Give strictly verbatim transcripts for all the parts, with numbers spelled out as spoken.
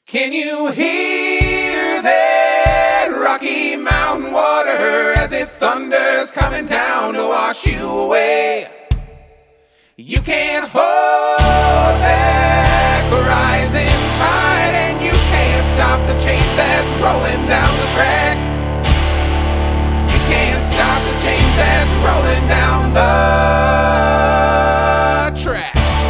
Can you hear that Rocky Mountain water as it thunders coming down to wash you away? You can't hold back the rising tide, and you can't stop the change that's rolling down the track. You can't stop the change that's rolling down the track.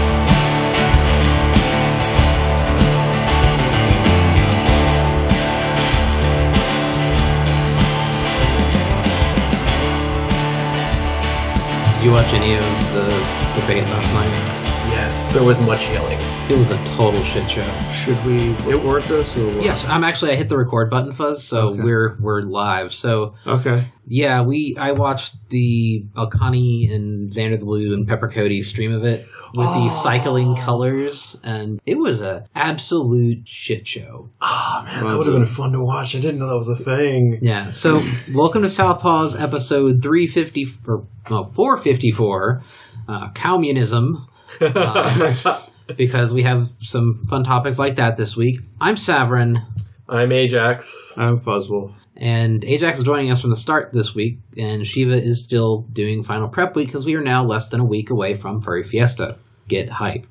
Did you watch any of the debate last night? Yes, there was much yelling. It was a total shit show. Should we record this or what? Yes, I'm actually. I hit the record button, Fuzz. So Okay. we're we're live. So Okay. yeah, we I watched the Alkani and Xander the Blue and Pepper Cody stream of it with Oh. the cycling colors, and it was a absolute shit show. Oh, man, Was that would have it? been fun to watch. I didn't know that was a thing. Yeah. So welcome to Southpaw's episode three fifty or no, four fifty-four, uh, Communism. Uh, because we have some fun topics like that this week. I'm Savrin, I'm Ajax. I'm Fuzzwolf. and Ajax is joining us from the start this week, and Shiva is still doing final prep week because we are now less than a week away from Furry Fiesta. Get hype.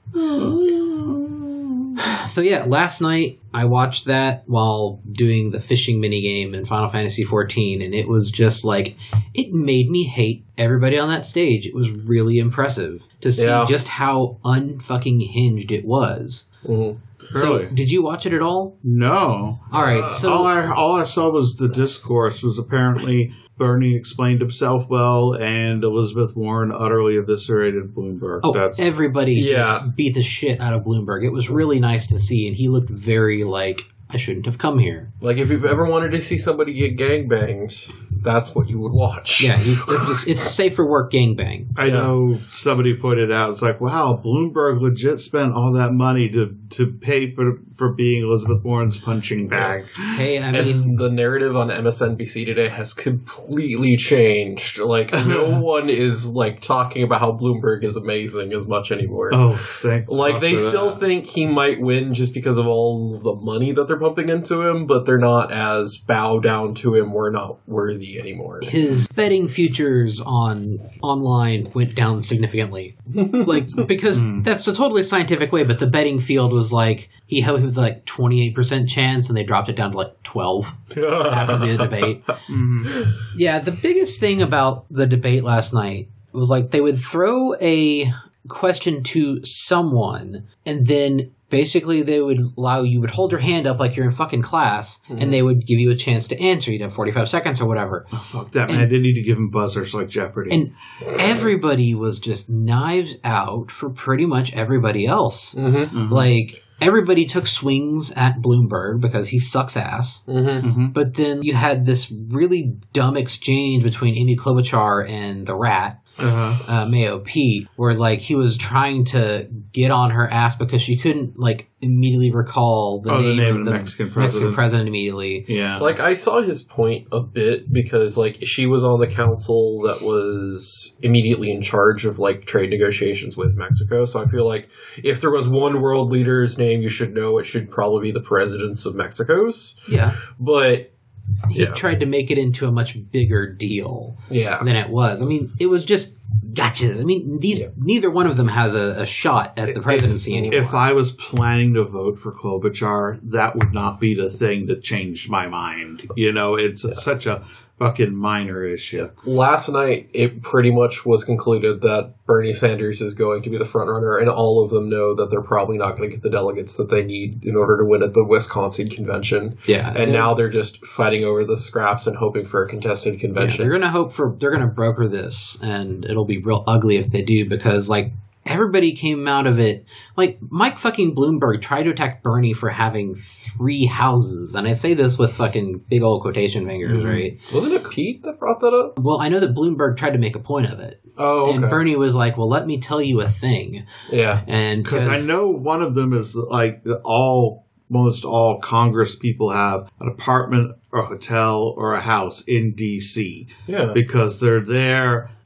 So yeah, last night I watched that while doing the fishing minigame in Final Fantasy fourteen, and it was just like, it made me hate everybody on that stage. It was really impressive to see Yeah. just how unfucking hinged it was. Mm-hmm. So, Really? did you watch it at all? No. All right, so all I all I saw was the discourse. Was apparently Bernie explained himself well, and Elizabeth Warren utterly eviscerated Bloomberg. oh, That's everybody Yeah. just beat the shit out of Bloomberg. It was really nice to see, and he looked very like, I shouldn't have come here. Like, if you've ever wanted to see somebody get gangbangs, that's what you would watch. Yeah, he, it's, just, it's a safe for work gangbang. I know somebody pointed out. It's like, wow, Bloomberg legit spent all that money to to pay for for being Elizabeth Warren's punching bag. Hey, I mean, And the narrative on M S N B C today has completely changed. Like, no one is, like, talking about how Bloomberg is amazing as much anymore. Oh, thank Like, fuck they for still that. think he might win just because of all the money that they're pumping into him, but they're not as bow down to him, we're not worthy anymore. his betting futures on online went down significantly. Like, because that's a totally scientific way, but the betting field was like, he, he was like twenty-eight percent chance, and they dropped it down to like twelve after the debate. Mhm. Yeah, the biggest thing about the debate last night was like they would throw a question to someone, and then basically they would allow you would hold your hand up like you're in fucking class, and they would give you a chance to answer. You'd have forty-five seconds or whatever. Oh, fuck that, man. I didn't need to give him buzzers like Jeopardy. And everybody was just knives out for pretty much everybody else. Mm-hmm. Mhm. Like, everybody took swings at Bloomberg because he sucks ass. Mm-hmm. Mhm. But then you had this really dumb exchange between Amy Klobuchar and the rat, Uh-huh. uh, Mayo Pete, where like he was trying to get on her ass because she couldn't like immediately recall the, Oh, the name, name of of the the Mexican Mexican president. president immediately. Yeah. Like, I saw his point a bit because, like, she was on the council that was immediately in charge of, like, trade negotiations with Mexico. So I feel like if there was one world leader's name you should know, it should probably be the presidents of Mexico's. Yeah, But, he yeah. tried to make it into a much bigger deal yeah. than it was. I mean, it was just gotchas. I mean, these Yeah. neither one of them has a, a shot at the presidency if, anymore. If I was planning to vote for Klobuchar, that would not be the thing that changed my mind. You know, it's such a fucking minor issue. Last night, it pretty much was concluded that Bernie Sanders is going to be the front runner, and all of them know that they're probably not going to get the delegates that they need in order to win at the Wisconsin convention. yeah, And they're- now they're just fighting over the scraps and hoping for a contested yeah, convention. they're gonna hope for they're gonna broker this, and it'll be real ugly if they do, because like everybody came out of it like Mike fucking Bloomberg tried to attack Bernie for having three houses, and I say this with fucking big old quotation fingers, Mhm. right? Wasn't it Pete that brought that up? Well, I know that Bloomberg tried to make a point of it, Oh, okay. and Bernie was like, "Well, let me tell you a thing," Yeah. and Because I know one of them is like all, most all Congress people have an apartment or a hotel or a house in D C Yeah. because they're there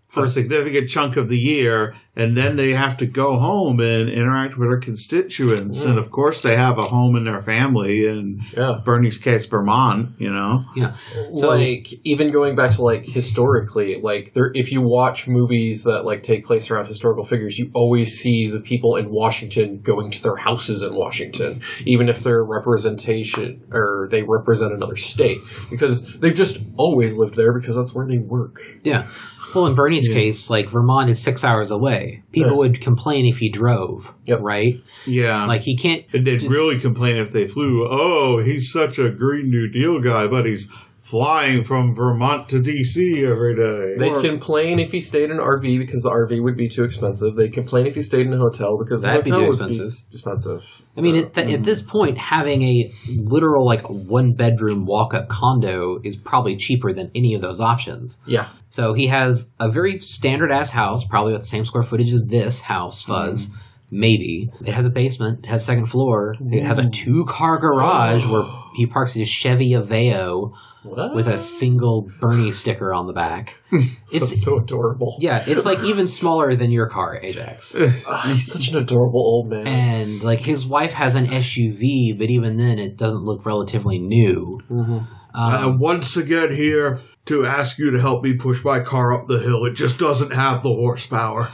for a significant chunk of the year, and then they have to go home and interact with their constituents. Mm. And of course, they have a home in their family. In yeah. Bernie's case, Vermont. You know, yeah. So like even going back to like historically, like there, if you watch movies that like take place around historical figures, you always see the people in Washington going to their houses in Washington, even if they're representation or they represent another state, because they've just always lived there because that's where they work. Yeah. Well, in Bernie's yeah. case, like, Vermont is six hours away. People yeah. would complain if he drove, yep. right? Yeah. Like, he can't... And they'd just, really complain if they flew. Oh, he's such a Green New Deal guy, but he's flying from Vermont to D C every day. They'd or, complain if he stayed in an R V because the R V would be too expensive. They'd complain if he stayed in a hotel because the hotel would be expensive. I mean, at, th- mm. at this point, having a literal, like, one-bedroom walk-up condo is probably cheaper than any of those options. Yeah. So he has a very standard-ass house, probably with the same square footage as this house, Fuzz. Mm. Maybe. It has a basement. It has a second floor. Ooh. It has a two-car garage where he parks his Chevy Aveo what? with a single Bernie sticker on the back. It's That's so adorable. Yeah, it's like even smaller than your car, Ajax. Oh, he's such an adorable old man. And like his wife has an S U V, but even then it doesn't look relatively new. Mm-hmm. Um, I'm once again here to ask you to help me push my car up the hill. It just doesn't have the horsepower.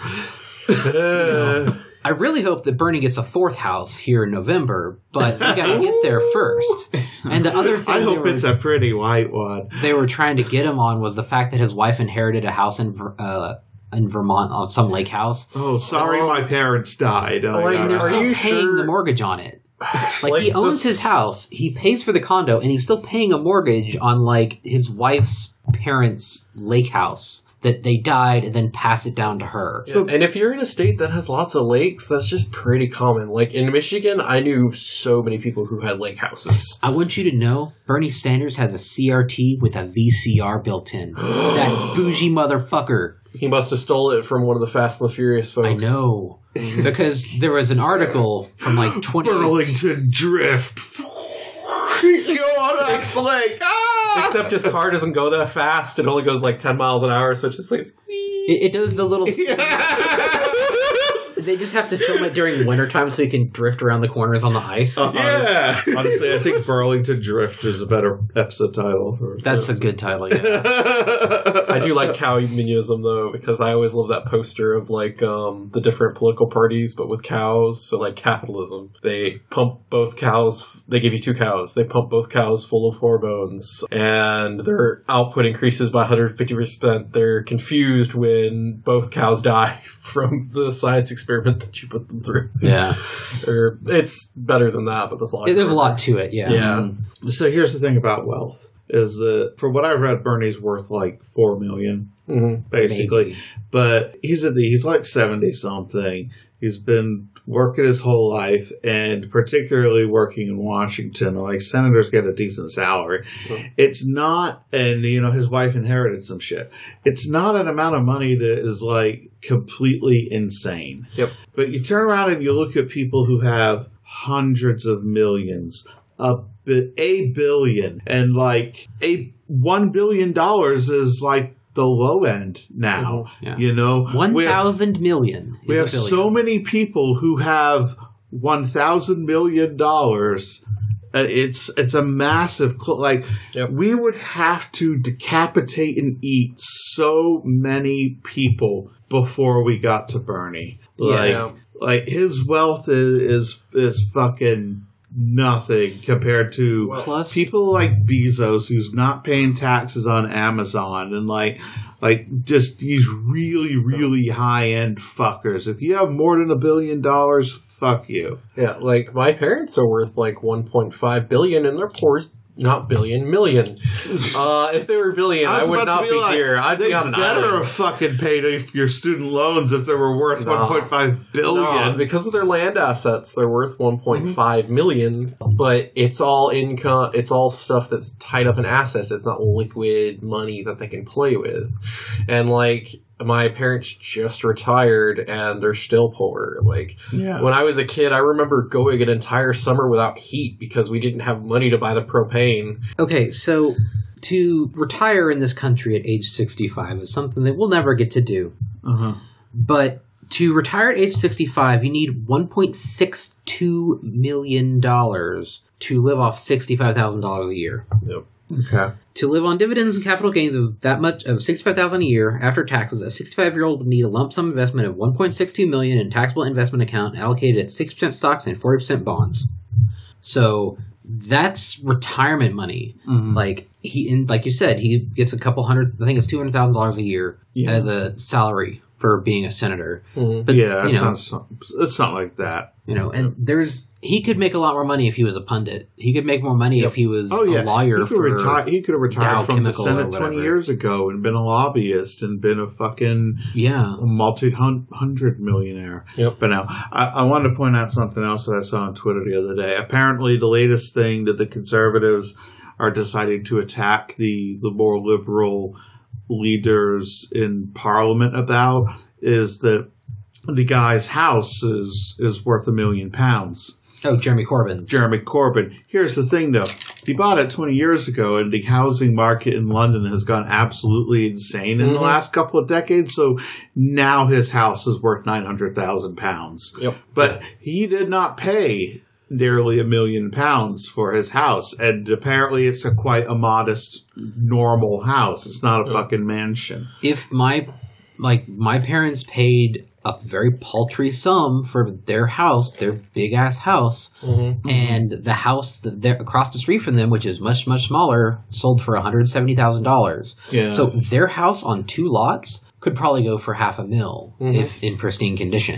No. I really hope that Bernie gets a fourth house here in November, but we got to get there first. And the other thing I hope were, it's a pretty white one. They were trying to get him on was the fact that his wife inherited a house in uh, in Vermont on some lake house. Oh, sorry, oh. my parents died. Oh, like, and they're Are still you paying sure? the mortgage on it. Like, like he owns this... his house, he pays for the condo, and he's still paying a mortgage on like his wife's parents' lake house. That they died and then pass it down to her. Yeah. So, and if you're in a state that has lots of lakes, that's just pretty common. Like in Michigan, I knew so many people who had lake houses. I want you to know, Bernie Sanders has a C R T with a V C R built in. That bougie motherfucker. He must have stole it from one of the Fast and the Furious folks. I know. Because there was an article from like twenty Burlington Drift. Go on that lake. Ah! Except his car doesn't go that fast. It only goes like ten miles an hour, so it's just like... It, it does the little... Yeah. They just have to film it during wintertime so he can drift around the corners on the ice. Uh, yeah. Honestly, honestly, I think Burlington Drift is a better episode title. For That's this. a good title, yeah. I do like cowmanism, though, because I always love that poster of, like, um, the different political parties, but with cows. So, like, capitalism. They pump both cows. They give you two cows. They pump both cows full of hormones, and their output increases by one hundred fifty percent. They're confused when both cows die from the science experiment that you put them through. Yeah. Or it's better than that, but there's a lot. There's a lot to it, yeah. Yeah. So here's the thing about wealth. Is that, from what I've read, Bernie's worth like four million dollars, mm-hmm. basically. Maybe. But he's at the, he's like seventy-something. He's been working his whole life, and particularly working in Washington. Like, senators get a decent salary. Mm-hmm. It's not, and, you know, his wife inherited some shit. It's not an amount of money that is, like, completely insane. Yep. But you turn around and you look at people who have hundreds of millions, a a billion, and like a one billion dollars is like the low end now. Mm-hmm. Yeah. You know, one thousand million. We have so many people who have one thousand million dollars. Uh, it's it's a massive cl- like yep. We would have to decapitate and eat so many people before we got to Bernie. Like yeah. like his wealth is is, is fucking nothing compared to Plus, people like Bezos, who's not paying taxes on Amazon, and like like just these really really high end fuckers. If you have more than a billion dollars, fuck you. Yeah, like my parents are worth like one point five billion, and they're poor. Not billion, million. Uh, if they were billion, I, I would not be, be like, here. I'd be on an island. They better have fucking paid for your student loans if they were worth no. one point five billion. No, because of their land assets, they're worth one point five mm-hmm. million. But it's all income. It's all stuff that's tied up in assets. It's not liquid money that they can play with. And like, my parents just retired and they're still poor. Like, yeah. When I was a kid, I remember going an entire summer without heat because we didn't have money to buy the propane. Okay, so to retire in this country at age sixty-five is something that we'll never get to do. Uh-huh. But to retire at age sixty-five, you need one point six two million dollars to live off sixty-five thousand dollars a year. Yep. Okay. To live on dividends and capital gains of that much of sixty-five thousand dollars a year after taxes, a sixty-five-year-old would need a lump sum investment of one point six two million dollars in taxable investment account allocated at six percent stocks and forty percent bonds. So that's retirement money. Mm-hmm. Like he, and like you said, he gets a couple hundred. I think it's two hundred thousand dollars a year Yeah. as a salary for being a senator. Mm-hmm. But yeah, you it's know, not, it's not like that. you know, and there's he could make a lot more money if he was a pundit. He could make more money Yep. if he was Oh yeah, a lawyer. He could, for retire, he could have retired Dow from the Chemical or Senate whatever. twenty years ago and been a lobbyist and been a fucking yeah. multi-hundred millionaire. Yep. But now, I, I wanted to point out something else that I saw on Twitter the other day. Apparently, the latest thing that the conservatives are deciding to attack the, the more liberal leaders in Parliament about is that the guy's house is, is worth a million pounds. Oh, Jeremy Corbyn. Jeremy Corbyn. Here's the thing, though. He bought it twenty years ago, and the housing market in London has gone absolutely insane in Mm-hmm. the last couple of decades. So now his house is worth nine hundred thousand pounds. Yep. But he did not pay nearly a million pounds for his house, and apparently it's a quite a modest, normal house. It's not a Yep. fucking mansion. If my like my parents paid a very paltry sum for their house, their big ass house, Mm-hmm. and the house that they're across the street from them, which is much much smaller, sold for one hundred seventy thousand dollars. Yeah. So their house on two lots could probably go for half a mil Mhm. if in pristine condition.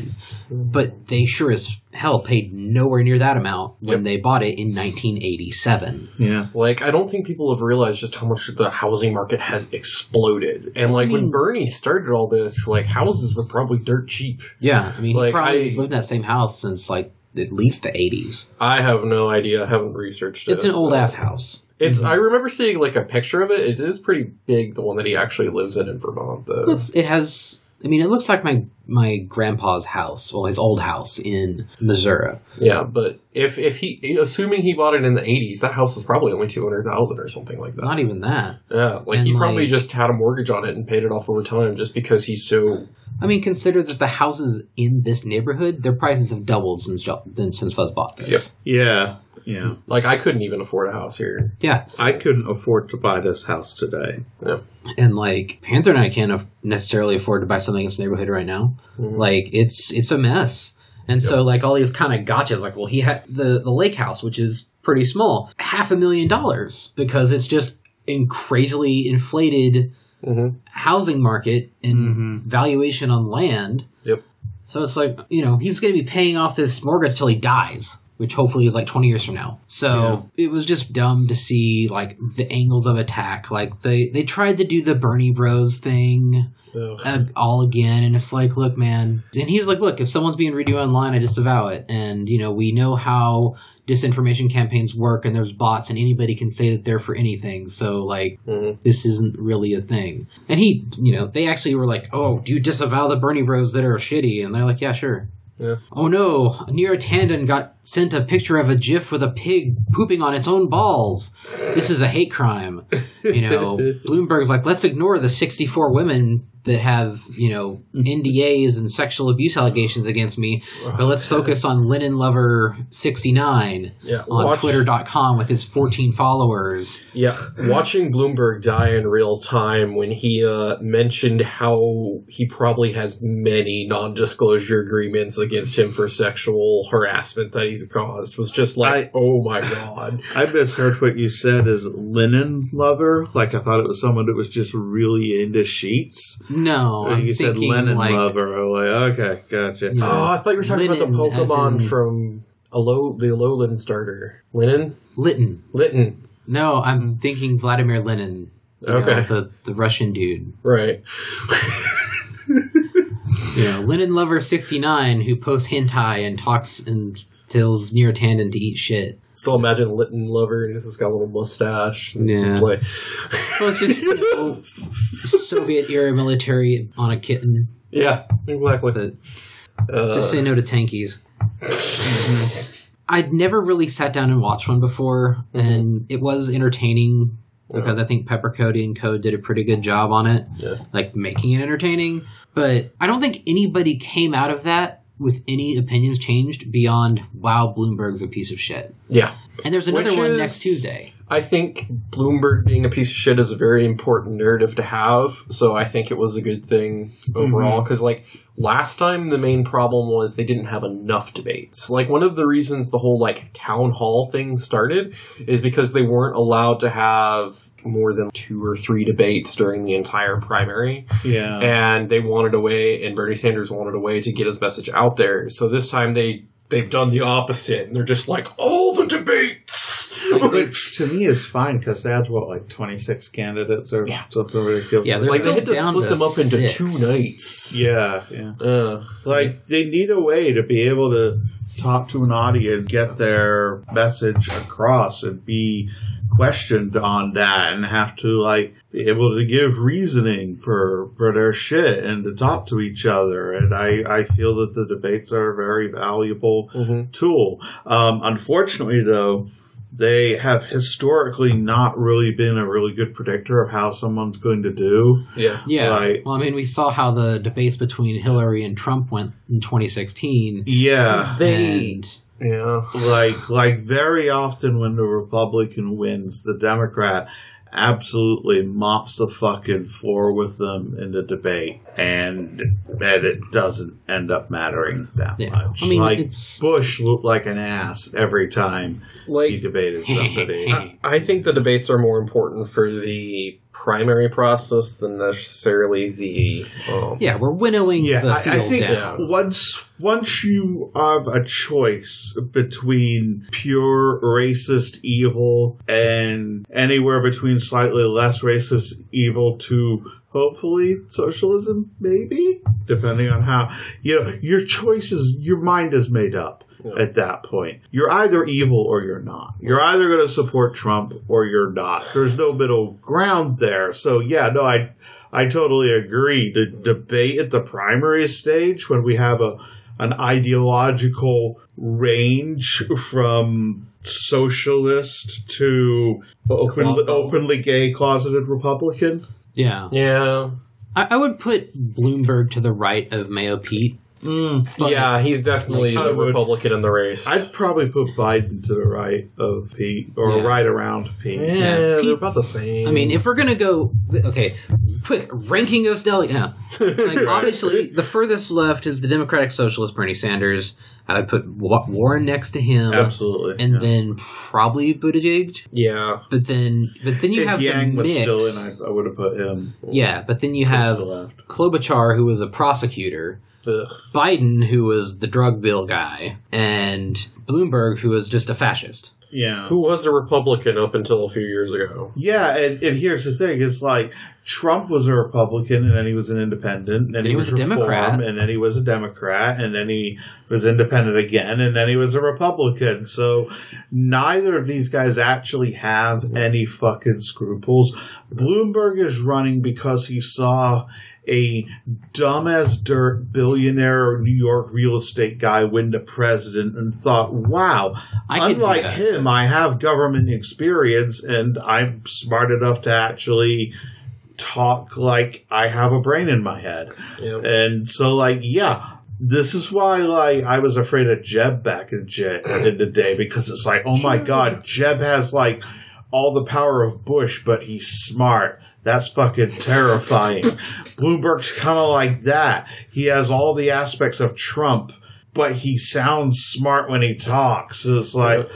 But they sure as hell paid nowhere near that amount when Yep. they bought it in nineteen eighty-seven. Yeah. Like, I don't think people have realized just how much the housing market has exploded. And, like, I mean- when Bernie started all this, like, houses were probably dirt cheap. Yeah, I mean, Like, he probably I- has lived in that same house since like at least the eighties. I have no idea. I haven't researched it. It's an old ass house. It's. I remember seeing, like, a picture of it. It is pretty big, the one that he actually lives in in Vermont, though. It's, it has. I mean, it looks like my my grandpa's house, well, his old house in Missouri. Yeah, but if if he, assuming he bought it in the eighties, that house was probably only two hundred thousand or something like that. Not even that. Yeah, like And, he probably like- just had a mortgage on it and paid it off over time just because he's so. I mean, consider that the houses in this neighborhood, their prices have doubled since since Fuzz bought this. Yep. Yeah. Yeah. Like, I couldn't even afford a house here. Yeah, I couldn't afford to buy this house today. Yeah. and like Panther and I can't af- necessarily afford to buy something in this neighborhood right now. Mhm. Like it's it's a mess, and so like all these kind of gotchas. Like, well, he had the the lake house, which is pretty small, half a million dollars because it's just in crazily inflated Mm-hmm. housing market and Mhm. valuation on land. Yep. So it's like, you know, he's going to be paying off this mortgage till he dies, which hopefully is like twenty years from now. So it was just dumb to see like the angles of attack. Like they, they tried to do the Bernie Bros thing uh, all again. And it's like, look, man. And he's like, look, if someone's being read online, I disavow it. And, you know, we know how disinformation campaigns work and there's bots and anybody can say that they're for anything. So like, Mm-hmm. this isn't really a thing. And he, you know, they actually were like, oh, do you disavow the Bernie Bros that are shitty? And they're like, yeah, sure. Yeah. Oh no, Neera Tanden got sent a picture of a gif with a pig pooping on its own balls. This is a hate crime. You know, Bloomberg's like, let's ignore the sixty-four women that have, you know, N D As and sexual abuse allegations against me, but let's focus on Linen Lover sixty-nine Yeah, on watch- twitter dot com with his fourteen followers. Yeah, watching Bloomberg die in real time when he uh, mentioned how he probably has many non-disclosure agreements against him for sexual harassment that he's caused was just like, I- oh my god. I misheard what you said as linen lover. Like I thought it was someone that was just really into sheets. No, But I'm you said thinking linen like, lover. I'm like, okay, gotcha. you know, Oh, I thought you were talking about the Linen as Pokemon in- from Alo- the Alolan starter. Linen? Lytton. Litten. No, I'm thinking Vladimir Lenin. You know, Okay. the the Russian dude. Right. You know, Lenin Lover sixty-nine who posts hentai and talks and tells Neera Tanden to eat shit. Still imagine Litten Lover and he's just got a little mustache. And it's Yeah. just like... Well, it's just, you know, Soviet era military on a kitten. Yeah, exactly. But Uh, just say no to tankies. I'd never really sat down and watched one before, Mm-hmm. and it was entertaining because I think Pepper Cody and Co. did a pretty good job on it, Yeah. like making it entertaining. But I don't think anybody came out of that with any opinions changed beyond, wow, Bloomberg's a piece of shit. Yeah. And there's another Which one is- next Tuesday. I think Bloomberg being a piece of shit is a very important narrative to have, so I think it was a good thing overall, because, like, last time the main problem was they didn't have enough debates. Like, one of the reasons the whole, like, town hall thing started is because they weren't allowed to have more than two or three debates during the entire primary. Yeah. And they wanted a way, and Bernie Sanders wanted a way to get his message out there. So this time they, they've done the opposite, and they're just like, all the debates! Which to me is fine because they had what, like twenty-six candidates or Yeah. something ridiculous. Yeah, Like, They're they had to down split to them up into six. two nights. yeah, yeah. Uh, Like they need a way to be able to talk to an audience, get their message across, and be questioned on that, and have to like be able to give reasoning for for their shit and to talk to each other. And I I feel that the debates are a very valuable mhm. tool. Um, unfortunately, though, they have historically not really been a really good predictor of how someone's going to do. Yeah. Yeah. Like- well, I mean, we saw how the debates between Hillary and Trump went in twenty sixteen. Yeah. They- and Yeah. Like, like very often when the Republican wins, the Democrat absolutely mops the fucking floor with them in the debate, and and it doesn't end up mattering that Yeah. much. I mean, like it's- Bush looked like an ass every time Like, he debated somebody. I, I think the debates are more important for the primary process than necessarily the. Um, yeah, we're winnowing Yeah, the I, field I think down. once once you have a choice between pure racist evil and anywhere between slightly less racist evil to hopefully socialism, maybe, depending on how, you know, your choices, your mind is made up. Yeah. At that point, you're either evil or you're not. You're either going to support Trump or you're not. There's no middle ground there. So yeah, no, I I totally agree. The debate at the primary stage, when we have a an ideological range from socialist to open, openly gay closeted Republican. Yeah. Yeah. I, I would put Bloomberg to the right of Mayo Pete. Mm. But- Yeah, he's definitely Like, I the would- Republican in the race. I'd probably put Biden to the right of Pete, or Yeah. right around Pete. yeah, Yeah, they're Pete- about the same. I mean, if we're going to go, okay, quick, ranking those delegates. No. Like, obviously, the furthest left is the Democratic Socialist Bernie Sanders. I would put Wa- Warren next to him. Absolutely. And yeah. then probably Buttigieg. yeah. But then, but then you if have Yang the was mix. still in, I, I would have put him Yeah, but then you to have the left. Klobuchar, who was a prosecutor, Ugh. Biden, who was the drug bill guy, and Bloomberg, who was just a fascist. Yeah. Who was a Republican up until a few years ago. Yeah, and, and here's the thing: it's like Trump was a Republican, and then he was an independent, and then he he was was, a Democrat. Reform, and then he was a Democrat, and then he was independent again, and then he was a Republican. So neither of these guys actually have any fucking scruples. Bloomberg is running because he saw a dumb as dirt billionaire New York real estate guy win the president and thought, wow, I could do unlike that. him, I have government experience and I'm smart enough to actually talk like I have a brain in my head. Yeah. And so, like, yeah, this is why, like, I was afraid of Jeb back in, Je- in the day, because it's like, oh my God, Jeb has, like, all the power of Bush, but he's smart. That's fucking terrifying. Bloomberg's kind of like that. He has all the aspects of Trump, but he sounds smart when he talks. So it's like,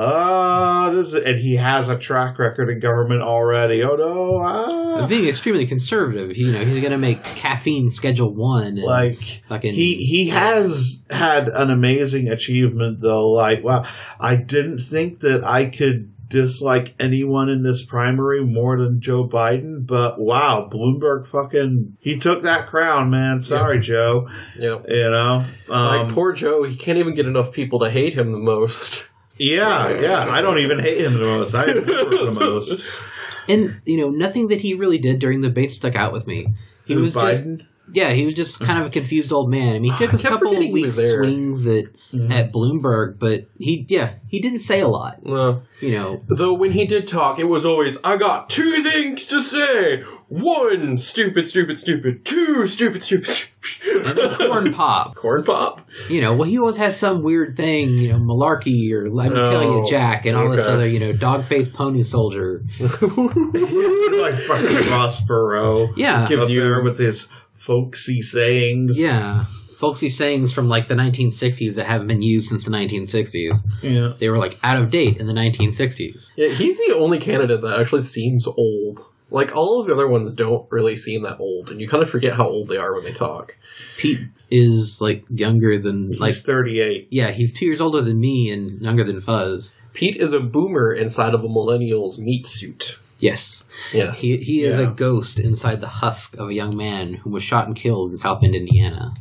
ah, this is, and he has a track record in government already. Oh no, ah. Being extremely conservative, you know, he's going to make caffeine Schedule One. And Like fucking, he he has had an amazing achievement though. Like, wow, I didn't think that I could dislike anyone in this primary more than Joe Biden, but wow, Bloomberg fucking he took that crown, man. Sorry, Yeah. Joe. Yeah. You know, um, Like, poor Joe, he can't even get enough people to hate him the most. yeah, yeah. I don't even hate him the most. I hate him the most. and you know, nothing that he really did during the debate stuck out with me. He Who, was just Biden? Yeah, he was just kind of a confused old man. I mean, he took a couple of weak swings at, mm-hmm. at Bloomberg, but he, yeah, he didn't say a lot. Well, you know, though when he did talk, it was always, I got two things to say. One, stupid, stupid, stupid. Two, stupid, stupid, stupid. And then corn pop. Corn pop. You know, well, he always has some weird thing, you know, malarkey or let me oh, tell you, Jack, and all okay. this other, you know, dog-faced pony soldier. It's like fucking Ross Perot. Yeah. Gives you there with his folksy sayings. Yeah. Folksy sayings from like the nineteen sixties that haven't been used since the nineteen sixties. Yeah. They were like out of date in the nineteen sixties. Yeah, he's the only candidate that actually seems old. Like, all of the other ones don't really seem that old, and you kind of forget how old they are when they talk. Pete is, like, younger than... He's like thirty-eight. Yeah, he's two years older than me and younger than Fuzz. Pete is a boomer inside of a millennial's meat suit. Yes. Yes. He, he is yeah. a ghost inside the husk of a young man who was shot and killed in South Bend, Indiana.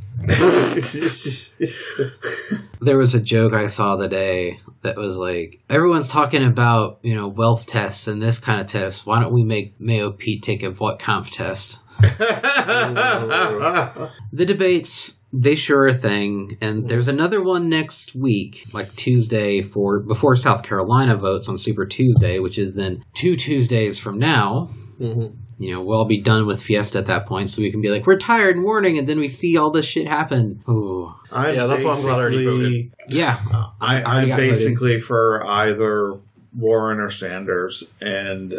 There was a joke I saw today that was like, everyone's talking about, you know, wealth tests and this kind of test. Why don't we make Mayo Pete take a Voight-Kampf test? The debates, they sure are a thing. And there's another one next week, like Tuesday, for before South Carolina votes on Super Tuesday, which is then two Tuesdays from now. Mm-hmm. You know, we'll all be done with Fiesta at that point, so we can be like, we're tired and warning, and then we see all this shit happen. Ooh. Yeah, that's why I'm glad I already voted. Yeah. Uh, I, I'm basically voted. for either Warren or Sanders, and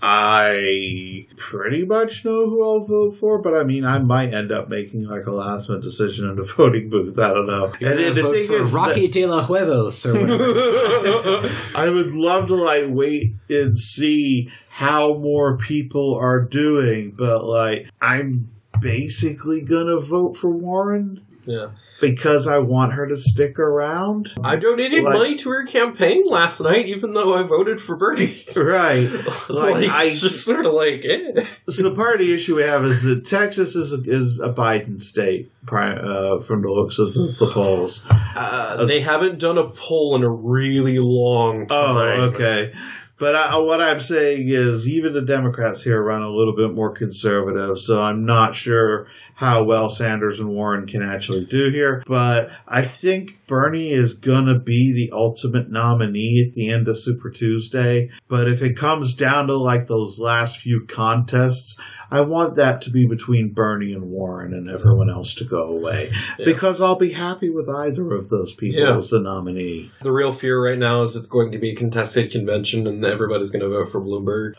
I pretty much know who I'll vote for, but I mean, I might end up making like a last minute decision in the voting booth. I don't know. You're and the vote thing for is Rocky de la Huevos or whatever. I would love to like wait and see how more people are doing, but like I'm basically gonna vote for Warren. Yeah. Because I want her to stick around. I donated like, money to her campaign last night, even though I voted for Bernie. Right. Like, like I, it's just sort of like, eh. So the part of the issue we have is that Texas is a, is a Biden state, uh, from the looks of the, the polls. Uh, uh, they haven't done a poll in a really long time. Oh, okay. But I, what I'm saying is even the Democrats here run a little bit more conservative, so I'm not sure how well Sanders and Warren can actually do here. But I think Bernie is going to be the ultimate nominee at the end of Super Tuesday. But if it comes down to like those last few contests, I want that to be between Bernie and Warren and everyone else to go away. Yeah. Because I'll be happy with either of those people yeah. as the nominee. The real fear right now is it's going to be a contested convention and everybody's going to vote for Bloomberg.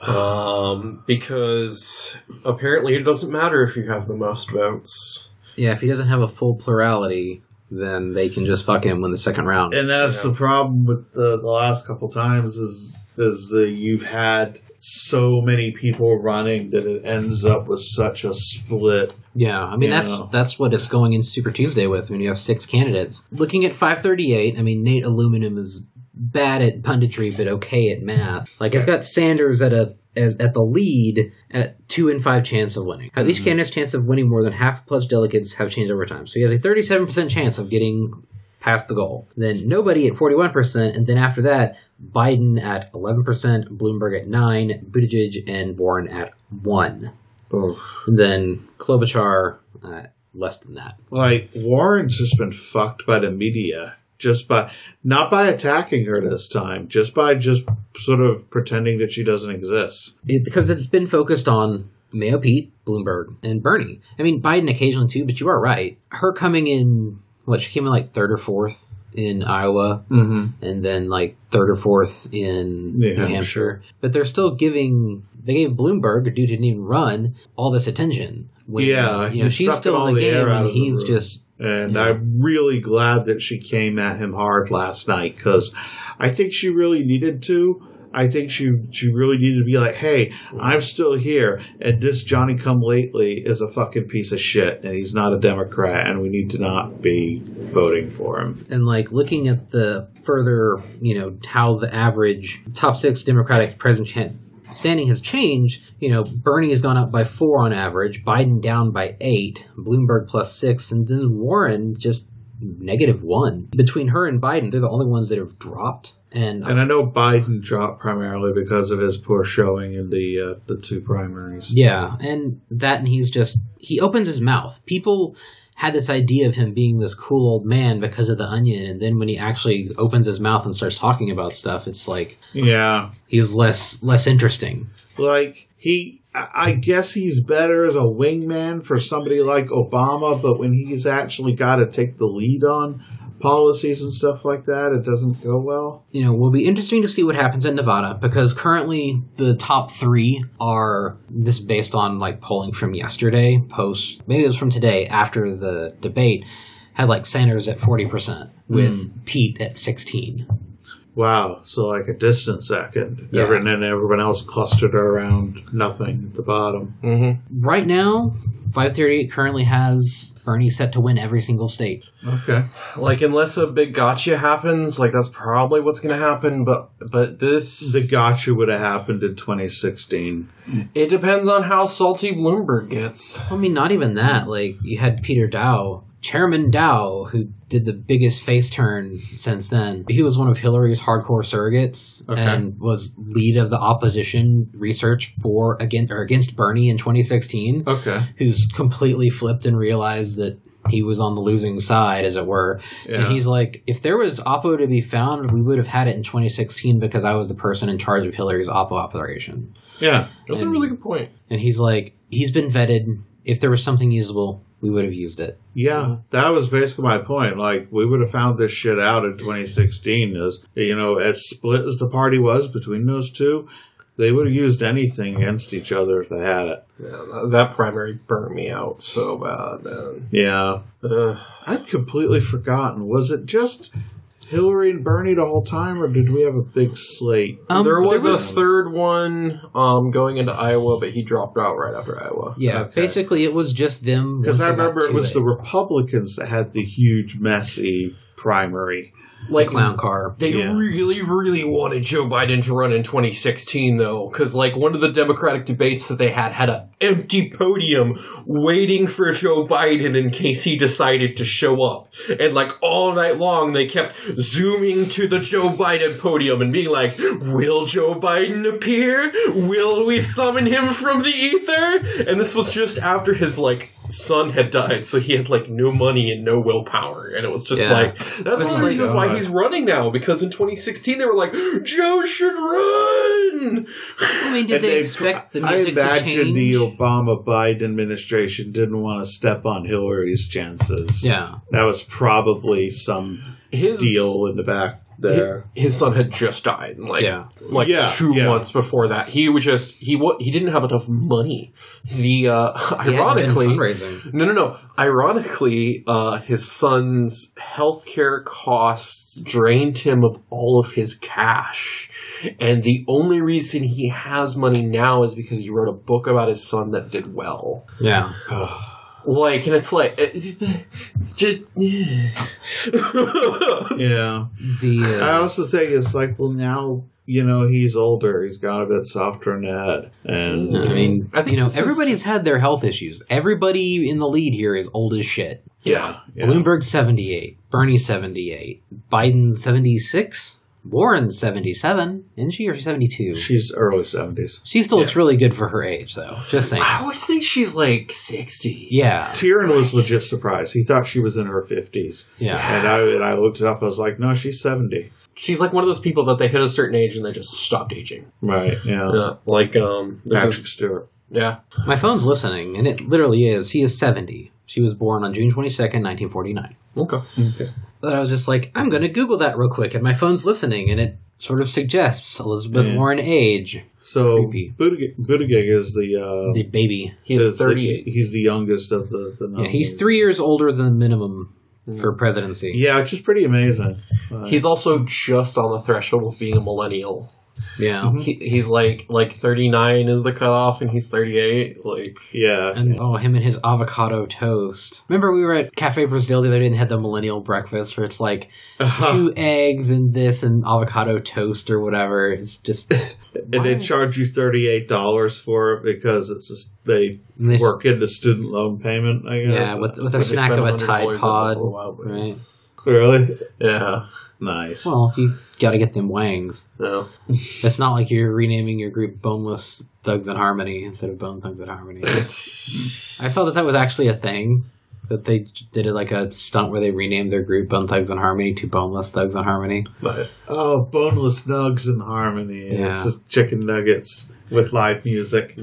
Um, because apparently it doesn't matter if you have the most votes. Yeah, if he doesn't have a full plurality, then they can just fuck him win the second round. And that's yeah. the problem with the, the last couple times is is that you've had so many people running that it ends up with such a split. Yeah, I mean, that's know. that's what it's going in Super Tuesday with when you have six candidates. Looking at five thirty-eight, I mean, Nate Aluminum is bad at punditry but okay at math. Like, it's got Sanders at a as, at the lead at two in five chance of winning. At least mm-hmm. candidate's chance of winning more than half pledged delegates have changed over time. So he has a thirty-seven percent chance of getting past the goal. Then nobody at forty-one percent, and then after that, Biden at eleven percent, Bloomberg at nine percent, Buttigieg and Warren at one percent. Oh. And then Klobuchar at less than that. Like, Warren's just been fucked by the media. Just by, not by attacking her this time, just by just sort of pretending that she doesn't exist. It, because it's been focused on Mayo Pete, Bloomberg, and Bernie. I mean, Biden occasionally too, but you are right. Her coming in, what, she came in like third or fourth in Iowa, mm-hmm. and then like third or fourth in yeah, New Hampshire. But they're still giving, they gave Bloomberg, a dude who didn't even run, all this attention. When, yeah, you know, she's still in the, the game, and he's just... And yeah. I'm really glad that she came at him hard last night, because I think she really needed to. I think she she really needed to be like, hey, I'm still here, and this Johnny-come-lately is a fucking piece of shit, and he's not a Democrat, and we need to not be voting for him. And, like, looking at the further, you know, how the average top six Democratic president standing has changed, you know, Bernie has gone up by four on average, Biden down by eight, Bloomberg plus six, and then Warren just negative one. Between her and Biden, they're the only ones that have dropped. And, and I know Biden dropped primarily because of his poor showing in the uh, the two primaries. Yeah, and that, and he's just, he opens his mouth. People had this idea of him being this cool old man because of The Onion, and then when he actually opens his mouth and starts talking about stuff, it's like, yeah, he's less less interesting. Like, he, I guess he's better as a wingman for somebody like Obama, but when he's actually got to take the lead on policies and stuff like that, it doesn't go well. You know, will be interesting to see what happens in Nevada, because currently the top three are, this is based on like polling from yesterday, post, maybe it was from today after the debate, had like Sanders at forty percent with mm. Pete at sixteen. Wow, so like a distant second. Yeah. And then everyone else clustered around nothing at the bottom. Mm-hmm. Right now, five thirty-eight currently has Bernie set to win every single state. Okay. Like, unless a big gotcha happens, like, that's probably what's going to happen, but but this... The gotcha would have happened in twenty sixteen. It depends on how salty Bloomberg gets. I mean, not even that. Like, you had Peter Dow, Chairman Dow, who did the biggest face turn since then. He was one of Hillary's hardcore surrogates okay. and was lead of the opposition research for against or against Bernie in twenty sixteen. Okay. Who's completely flipped and realized that he was on the losing side, as it were. Yeah. And he's like, if there was Oppo to be found, we would have had it in twenty sixteen because I was the person in charge of Hillary's Oppo operation. Yeah. That's and, a really good point. And he's like, he's been vetted. If there was something usable, we would have used it. Yeah, that was basically my point. Like, we would have found this shit out in twenty sixteen. As, you know, as split as the party was between those two, they would have used anything against each other if they had it. Yeah, that primary burned me out so bad, man. Yeah. Ugh. I'd completely forgotten. Was it just Hillary and Bernie the whole time, or did we have a big slate? Um, there, was there was a third one um, going into Iowa, but he dropped out right after Iowa. Yeah, okay. Basically it was just them. Because I remember it was it. the Republicans that had the huge, messy primary. Like clown car. They yeah. really, really wanted Joe Biden to run in twenty sixteen, though, because like one of the Democratic debates that they had had an empty podium waiting for Joe Biden in case he decided to show up, and like all night long they kept zooming to the Joe Biden podium and being like, "Will Joe Biden appear? Will we summon him from the ether?" And this was just after his like son had died, so he had like no money and no willpower, and it was just yeah. like that's one of the reasons why he's running now, because in twenty sixteen they were like, Joe should run. I mean, did they, they expect the music I imagine to change? The Obama-Biden administration didn't want to step on Hillary's chances. Yeah. That was probably some His, deal in the back there. His son had just died, like yeah. like yeah, two yeah. months before that. He was just he he didn't have enough money. The uh, ironically, no, no, no. Ironically, uh, his son's healthcare costs drained him of all of his cash, and the only reason he has money now is because he wrote a book about his son that did well. Yeah. Like, and it's like, it's just, yeah. The, uh, I also think it's like, well, now, you know, he's older. He's got a bit softer in the head. And, I mean, I think you know, is, everybody's had their health issues. Everybody in the lead here is old as shit. Yeah. yeah. Bloomberg seventy-eight, Bernie seventy-eight, Biden seventy-six, Warren seventy-seven, isn't she, or seventy-two? She's early seventies. She still yeah. looks really good for her age, though. Just saying. I always think she's like sixty. Yeah. Tyrion was legit surprised. He thought she was in her fifties. Yeah. And I, and I looked it up. I was like, no, she's seventy. She's like one of those people that they hit a certain age and they just stopped aging. Right, yeah. yeah like, um... Patrick Stewart. Yeah. My phone's listening, and it literally is. He is seventy. She was born on June twenty-second, nineteen forty-nine. Okay. Okay. But I was just like, I'm going to Google that real quick, and my phone's listening, and it sort of suggests Elizabeth yeah. Warren age. So, Buttigieg, Buttigieg is the... Uh, the baby. He's thirty-eight. The, he's the youngest of the... the yeah, he's three years older than the minimum for presidency. Yeah, which is pretty amazing. Uh, he's also just on the threshold of being a millennial. Yeah. He, he's like like thirty-nine is the cutoff, and he's thirty-eight. Like, yeah. And oh, him and his avocado toast. Remember we were at Cafe Brazil the other day and had the millennial breakfast where it's like Uh-huh. two eggs and this and avocado toast or whatever. It's just... And they charge you thirty-eight dollars for it because it's just, they This- work into student loan payment, I guess. Yeah, with, with a they snack spent of a one hundred dollars Tide on Pod. the whole Wild Right. Wings. Really? Yeah. Nice. Well, you gotta get them wangs. No. It's not like you're renaming your group Boneless Thugs in Harmony instead of Bone Thugs in Harmony. I saw that that was actually a thing. That they did it like a stunt where they renamed their group Bone Thugs in Harmony to Boneless Thugs in Harmony. Nice. Oh, boneless nugs in harmony. Yeah. It's just chicken nuggets with live music.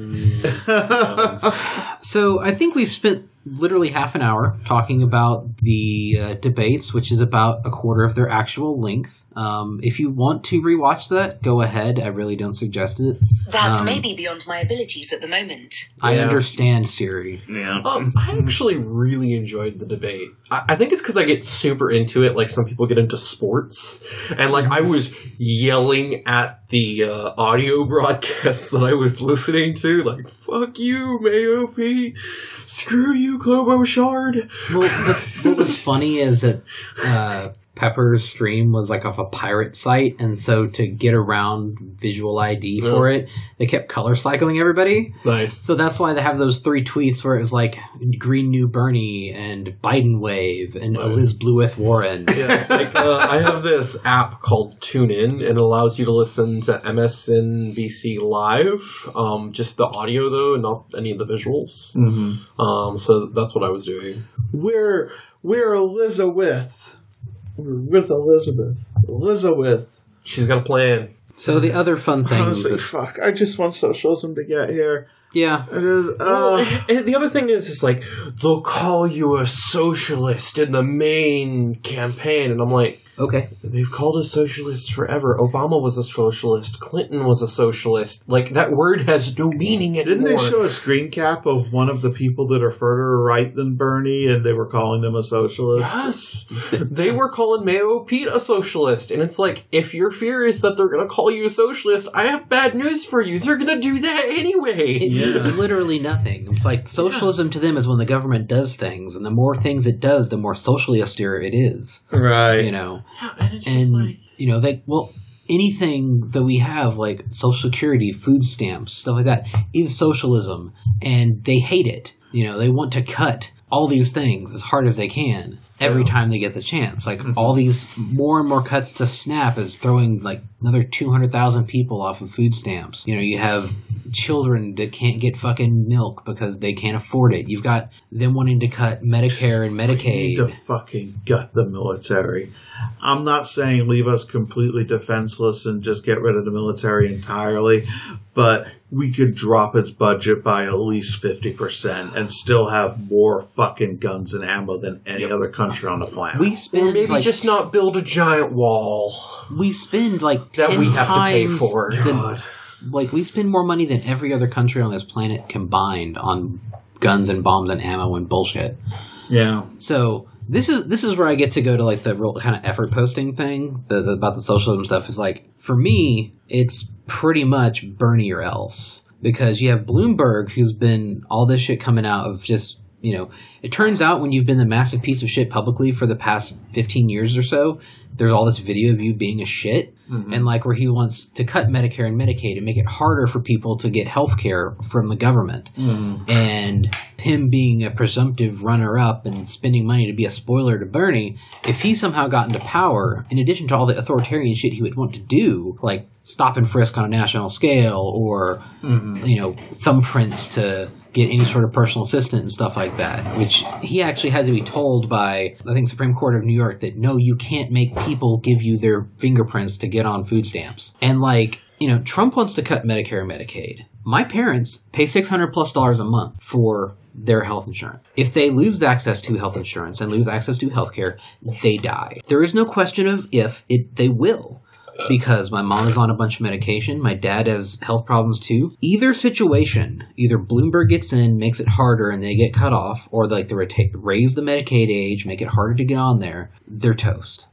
So I think we've spent literally half an hour talking about the uh, debates, which is about a quarter of their actual length. Um, if you want to rewatch that, go ahead. I really don't suggest it. That Um, may be beyond my abilities at the moment. I Yeah. understand, Siri. Yeah. Um, I actually really enjoyed the debate. I, I think it's because I get super into it, like some people get into sports. And, like, I was yelling at the uh, audio broadcast that I was listening to, like, fuck you, Mayo Pete. Screw you, Klobuchar. Well, the, what was funny is that uh, Pepper's stream was like off a pirate site, and so to get around visual I D for Yeah. it, they kept color cycling everybody. Nice. So that's why they have those three tweets where it was like Green New Bernie and Biden Wave and Nice. Elizabeth Warren. Yeah, like, uh, I have this app called TuneIn, and it allows you to listen to M S N B C Live, um, just the audio, though, and not any of the visuals. Mm-hmm. Um, so that's what I was doing. We're, we're Elizabeth. We're with Elizabeth. Elizabeth. She's got a plan. So the other fun thing, Honestly, that's- fuck. I just want socialism to get here. yeah, It is. Well, Uh, and the other thing is, is like, they'll call you a socialist in the main campaign, and I'm like, okay. they've called us socialists forever. Obama was a socialist. Clinton was a socialist. Like, that word has no meaning anymore. Didn't they show a screen cap of one of the people that are further right than Bernie, and they were calling them a socialist? Yes. They were calling Mayo Pete a socialist. And it's like, if your fear is that they're going to call you a socialist, I have bad news for you. They're going to do that anyway. It Yeah. means literally nothing. It's like socialism to them is when the government does things, and the more things it does, the more socialistier it is. Right. You know, Yeah, and it's just and like, you know, they well, anything that we have like Social Security, food stamps, stuff like that, is socialism, and they hate it. You know, they want to cut all these things as hard as they can every time they get the chance. Like all these more and more cuts to SNAP is throwing like another two hundred thousand people off of food stamps. You know, you have children that can't get fucking milk because they can't afford it. You've got them wanting to cut Medicare and We need Medicaid. to fucking gut the military. I'm not saying leave us completely defenseless and just get rid of the military entirely, but we could drop its budget by at least fifty percent and still have more fucking guns and ammo than any other country on the planet. We spend or maybe like just not build a giant wall. we spend like That ten we have to pay times for. than- God. like we spend more money than every other country on this planet combined on guns and bombs and ammo and bullshit. Yeah. So this is this is where I get to go to like the real kind of effort posting thing the, the, about the socialism stuff. Is like for me, it's pretty much Bernie or else, because you have Bloomberg, who's been all this shit coming out of just, you know, it turns out when you've been the massive piece of shit publicly for the past fifteen years or so, there's all this video of you being a shit. Mm-hmm. And like where he wants to cut Medicare and Medicaid and make it harder for people to get health care from the government. Mm-hmm. And him being a presumptive runner-up and spending money to be a spoiler to Bernie, if he somehow got into power, in addition to all the authoritarian shit he would want to do, like stop and frisk on a national scale or, mm-hmm. you know, thumbprints to get any sort of personal assistant and stuff like that, which he actually had to be told by, I think, Supreme Court of New York that, no, you can't make people give you their fingerprints to get on food stamps. And, like, you know, Trump wants to cut Medicare and Medicaid. My parents pay six hundred plus dollars a month for their health insurance. If they lose access to health insurance and lose access to health care, they die. There is no question of if, it they will. Because my mom is on a bunch of medication, my dad has health problems too. Either situation, either Bloomberg gets in, makes it harder, and they get cut off, or like they reta- raise the Medicaid age, make it harder to get on there, they're toast.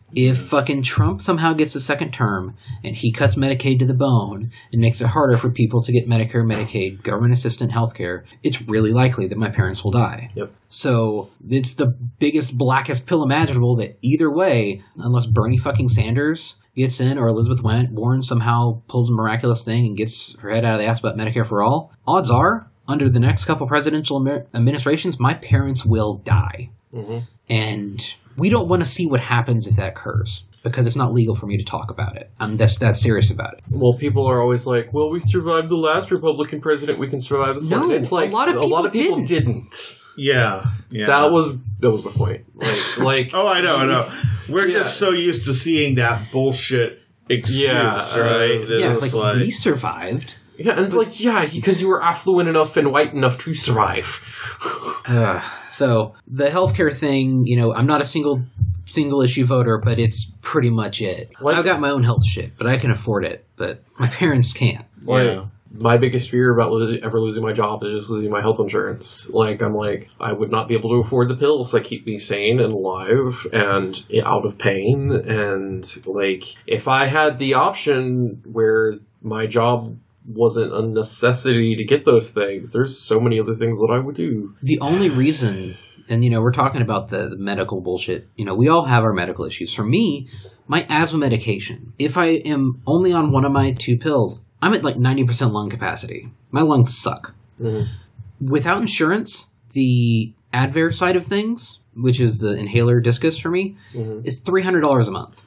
If fucking Trump somehow gets a second term and he cuts Medicaid to the bone and makes it harder for people to get Medicare, Medicaid, government assistant health care, it's really likely that my parents will die. Yep. So it's the biggest, blackest pill imaginable that either way, unless Bernie fucking Sanders gets in or Elizabeth Warren somehow pulls a miraculous thing and gets her head out of the ass about Medicare for all, odds are, under the next couple presidential administrations, my parents will die. Mm-hmm. And we don't want to see what happens if that occurs, because it's not legal for me to talk about it. I'm that's that serious about it. Well, people are always like, well, we survived the last Republican president, we can survive this no, one. It's like, a lot of people, a lot of people didn't. didn't. Yeah, yeah. That was that was my point. Like, like oh, I know, I know. We're yeah. just so used to seeing that bullshit excuse, yeah, right? Uh, yeah, like, like we survived. Yeah, and it's but, like, yeah, because you were affluent enough and white enough to survive. uh, so the healthcare thing, you know, I'm not a single single issue voter, but it's pretty much it. What? I've got my own health shit, but I can afford it. But my parents can't. Like, yeah. My biggest fear about lo- ever losing my job is just losing my health insurance. Like, I'm like, I would not be able to afford the pills that keep me sane and alive and out of pain. And, like, if I had the option where my job wasn't a necessity to get those things, there's so many other things that I would do. The only reason, and, you know, we're talking about the, the medical bullshit. You know, we all have our medical issues. For me, my asthma medication, if I am only on one of my two pills, I'm at like ninety percent lung capacity. My lungs suck. Mm-hmm. Without insurance, the Advair side of things, which is the inhaler discus for me, mm-hmm. is three hundred dollars a month.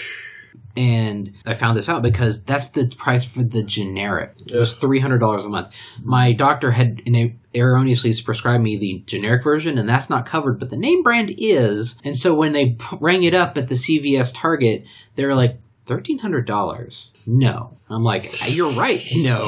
And I found this out because that's the price for the generic. It was three hundred dollars a month. My doctor had erroneously prescribed me the generic version, and that's not covered, but the name brand is. And so when they rang it up at the C V S Target, they were like, thirteen hundred dollars? No. I'm like, you're right. No.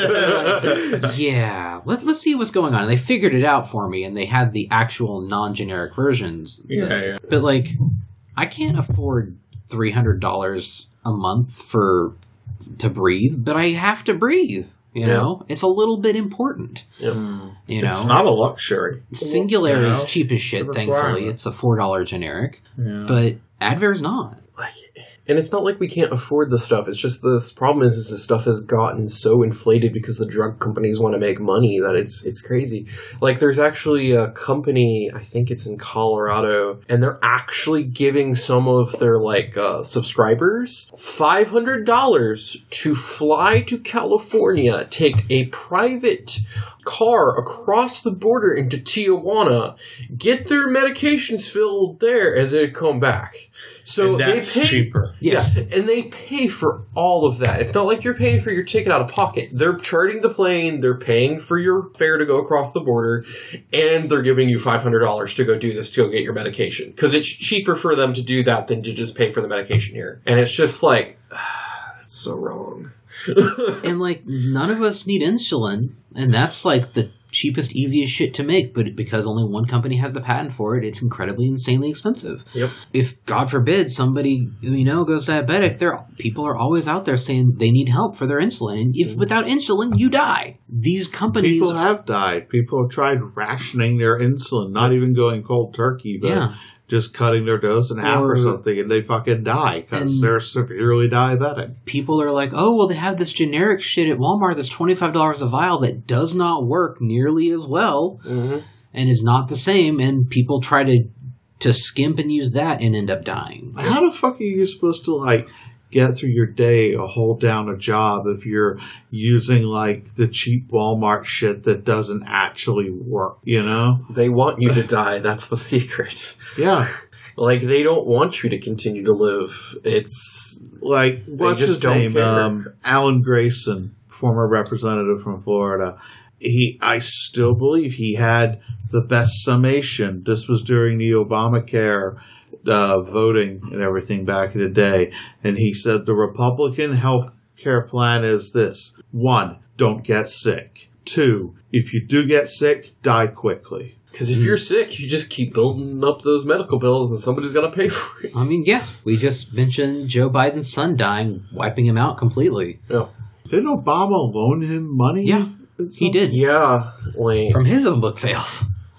Like, yeah. Let's, let's see what's going on. And they figured it out for me, and they had the actual non-generic versions. Yeah, but, yeah. But, like, I can't afford three hundred dollars a month for to breathe, but I have to breathe. You know? Yeah. It's a little bit important. Yep. You know? It's not a luxury. Singular you know? is cheap as shit, thankfully. It's a four dollars generic. Yeah. But Advair's not. And it's not like we can't afford the stuff. It's just the problem is, is the stuff has gotten so inflated because the drug companies want to make money that it's it's crazy. Like, there's actually a company, I think it's in Colorado, and they're actually giving some of their, like, uh, subscribers five hundred dollars to fly to California, take a private car across the border into Tijuana, get their medications filled there, and then come back. So and that's they pay, cheaper. Yes. Yeah, and they pay for all of that. It's not like you're paying for your ticket out of pocket. They're charting the plane, they're paying for your fare to go across the border, and they're giving you five hundred dollars to go do this, to go get your medication. Because it's cheaper for them to do that than to just pay for the medication here. And it's just like, it's so wrong. And, like, none of us need insulin, and that's, like, the cheapest, easiest shit to make, but because only one company has the patent for it, it's incredibly, insanely expensive. Yep. If, God forbid, somebody, you know, goes diabetic, there people are always out there saying they need help for their insulin, and if without insulin, you die. These companies... People have died. People have tried rationing their insulin, not even going cold turkey, but... Yeah. Just cutting their dose in half or, or something, and they fucking die because they're severely diabetic. People are like, oh, well, they have this generic shit at Walmart that's twenty-five dollars a vial that does not work nearly as well mm-hmm. and is not the same, and people try to, to skimp and use that and end up dying. How the fuck are you supposed to, like, get through your day or hold down a job if you're using, like, the cheap Walmart shit that doesn't actually work, you know? They want you to die. That's the secret. Yeah. Like, they don't want you to continue to live. It's... Like, what's his name? Um, Alan Grayson, former representative from Florida. He, I still believe he had the best summation. This was during the Obamacare Uh, voting and everything back in the day. And he said the Republican health care plan is this. One, don't get sick. Two, if you do get sick, die quickly. Because if you're sick, you just keep building up those medical bills and somebody's going to pay for it. I mean, yeah. We just mentioned Joe Biden's son dying, wiping him out completely. Yeah. Didn't Obama loan him money? Yeah, he did. Yeah. Like, from his own book sales.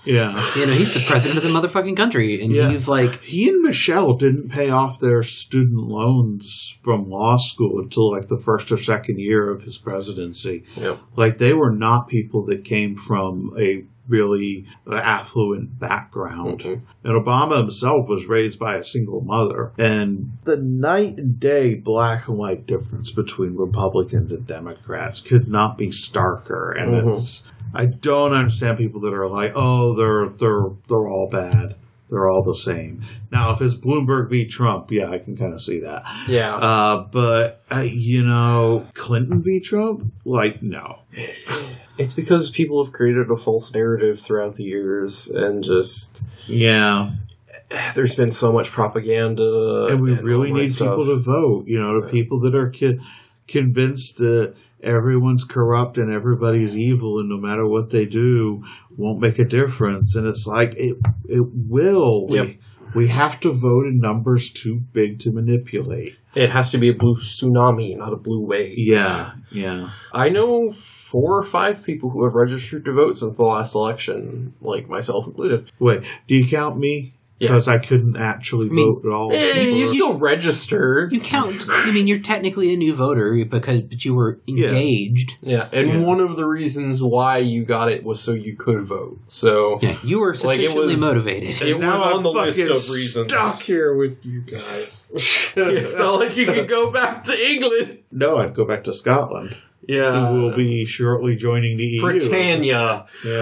Yeah. You know, he's the president of the motherfucking country. And Yeah. he's like... He and Michelle didn't pay off their student loans from law school until like the first or second year of his presidency. Yep. Like, they were not people that came from a really affluent background. Mm-hmm. And Obama himself was raised by a single mother. And the night and day black and white difference between Republicans and Democrats could not be starker. And Mm-hmm. it's, I don't understand people that are like, oh, they're they're they're all bad. They're all the same. Now, if it's Bloomberg v. Trump, yeah, I can kind of see that. Yeah. Uh, but, uh, you know, Clinton v. Trump? Like, no. It's because people have created a false narrative throughout the years, and just Yeah. there's been so much propaganda. And we and really all that need stuff. people to vote. You know, the people that are ki- convinced that everyone's corrupt and everybody's evil and no matter what they do won't make a difference. And it's like, it it will. Yep. We, we have to vote in numbers too big to manipulate. It has to be a blue tsunami, not a blue wave. Yeah, yeah. I know four or five people who have registered to vote since the last election, like myself included. Wait, do you count me? Yeah. Because I couldn't actually I mean, vote at all. Eh, you Or- still registered. You count. I mean, you're technically a new voter because but you were engaged. Yeah, and Yeah. one of the reasons why you got it was so you could vote. So Yeah, you were Like, it sufficiently was- motivated. it Now was I'm on the list fucking of reasons. stuck here with you guys. It's not like you could go back to England. No, I'd go back to Scotland. Yeah. Who will be shortly joining the E U. Britannia.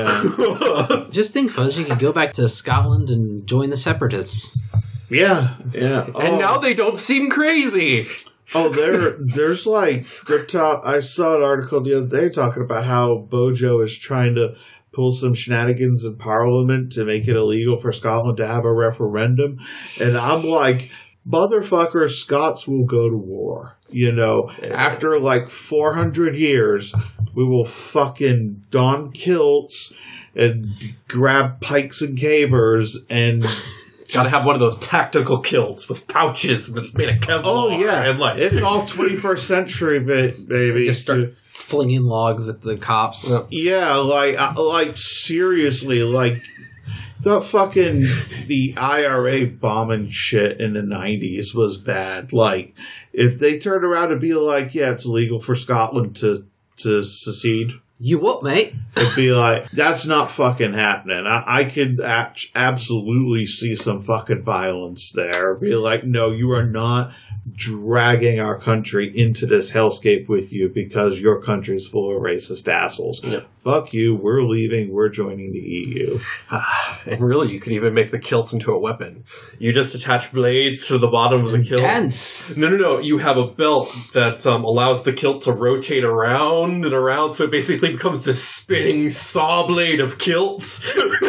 Yeah. Just think, Fuzz, you could go back to Scotland and join the Separatists. Yeah. Yeah. And Oh. now they don't seem crazy. Oh, there, there's like, they're top, I saw an article the other day talking about how Bojo is trying to pull some shenanigans in Parliament to make it illegal for Scotland to have a referendum. And I'm like, motherfucker, Scots will go to war. You know, after like four hundred years, we will fucking don kilts and grab pikes and cabers and... Gotta have one of those tactical kilts with pouches that's made of Kevlar. Oh, yeah. And like, It's all twenty-first century, ba- baby. Just start flinging logs at the cops. Yep. Yeah, like, uh, like seriously, like the fucking the I R A bombing shit in the nineties was bad. Like, if they turned around and be like, yeah, it's illegal for Scotland to to secede, You what, mate? it'd be like, that's not fucking happening. I, I could act- absolutely see some fucking violence there. Be like, no, you are not dragging our country into this hellscape with you because your country is full of racist assholes. Yep. Fuck you, we're leaving, we're joining the E U. and really, you could even make the kilts into a weapon. You just attach blades to the bottom of the kilt. Dance. No, no, no. You have a belt that um, allows the kilt to rotate around and around, so it basically becomes this spinning saw blade of kilts.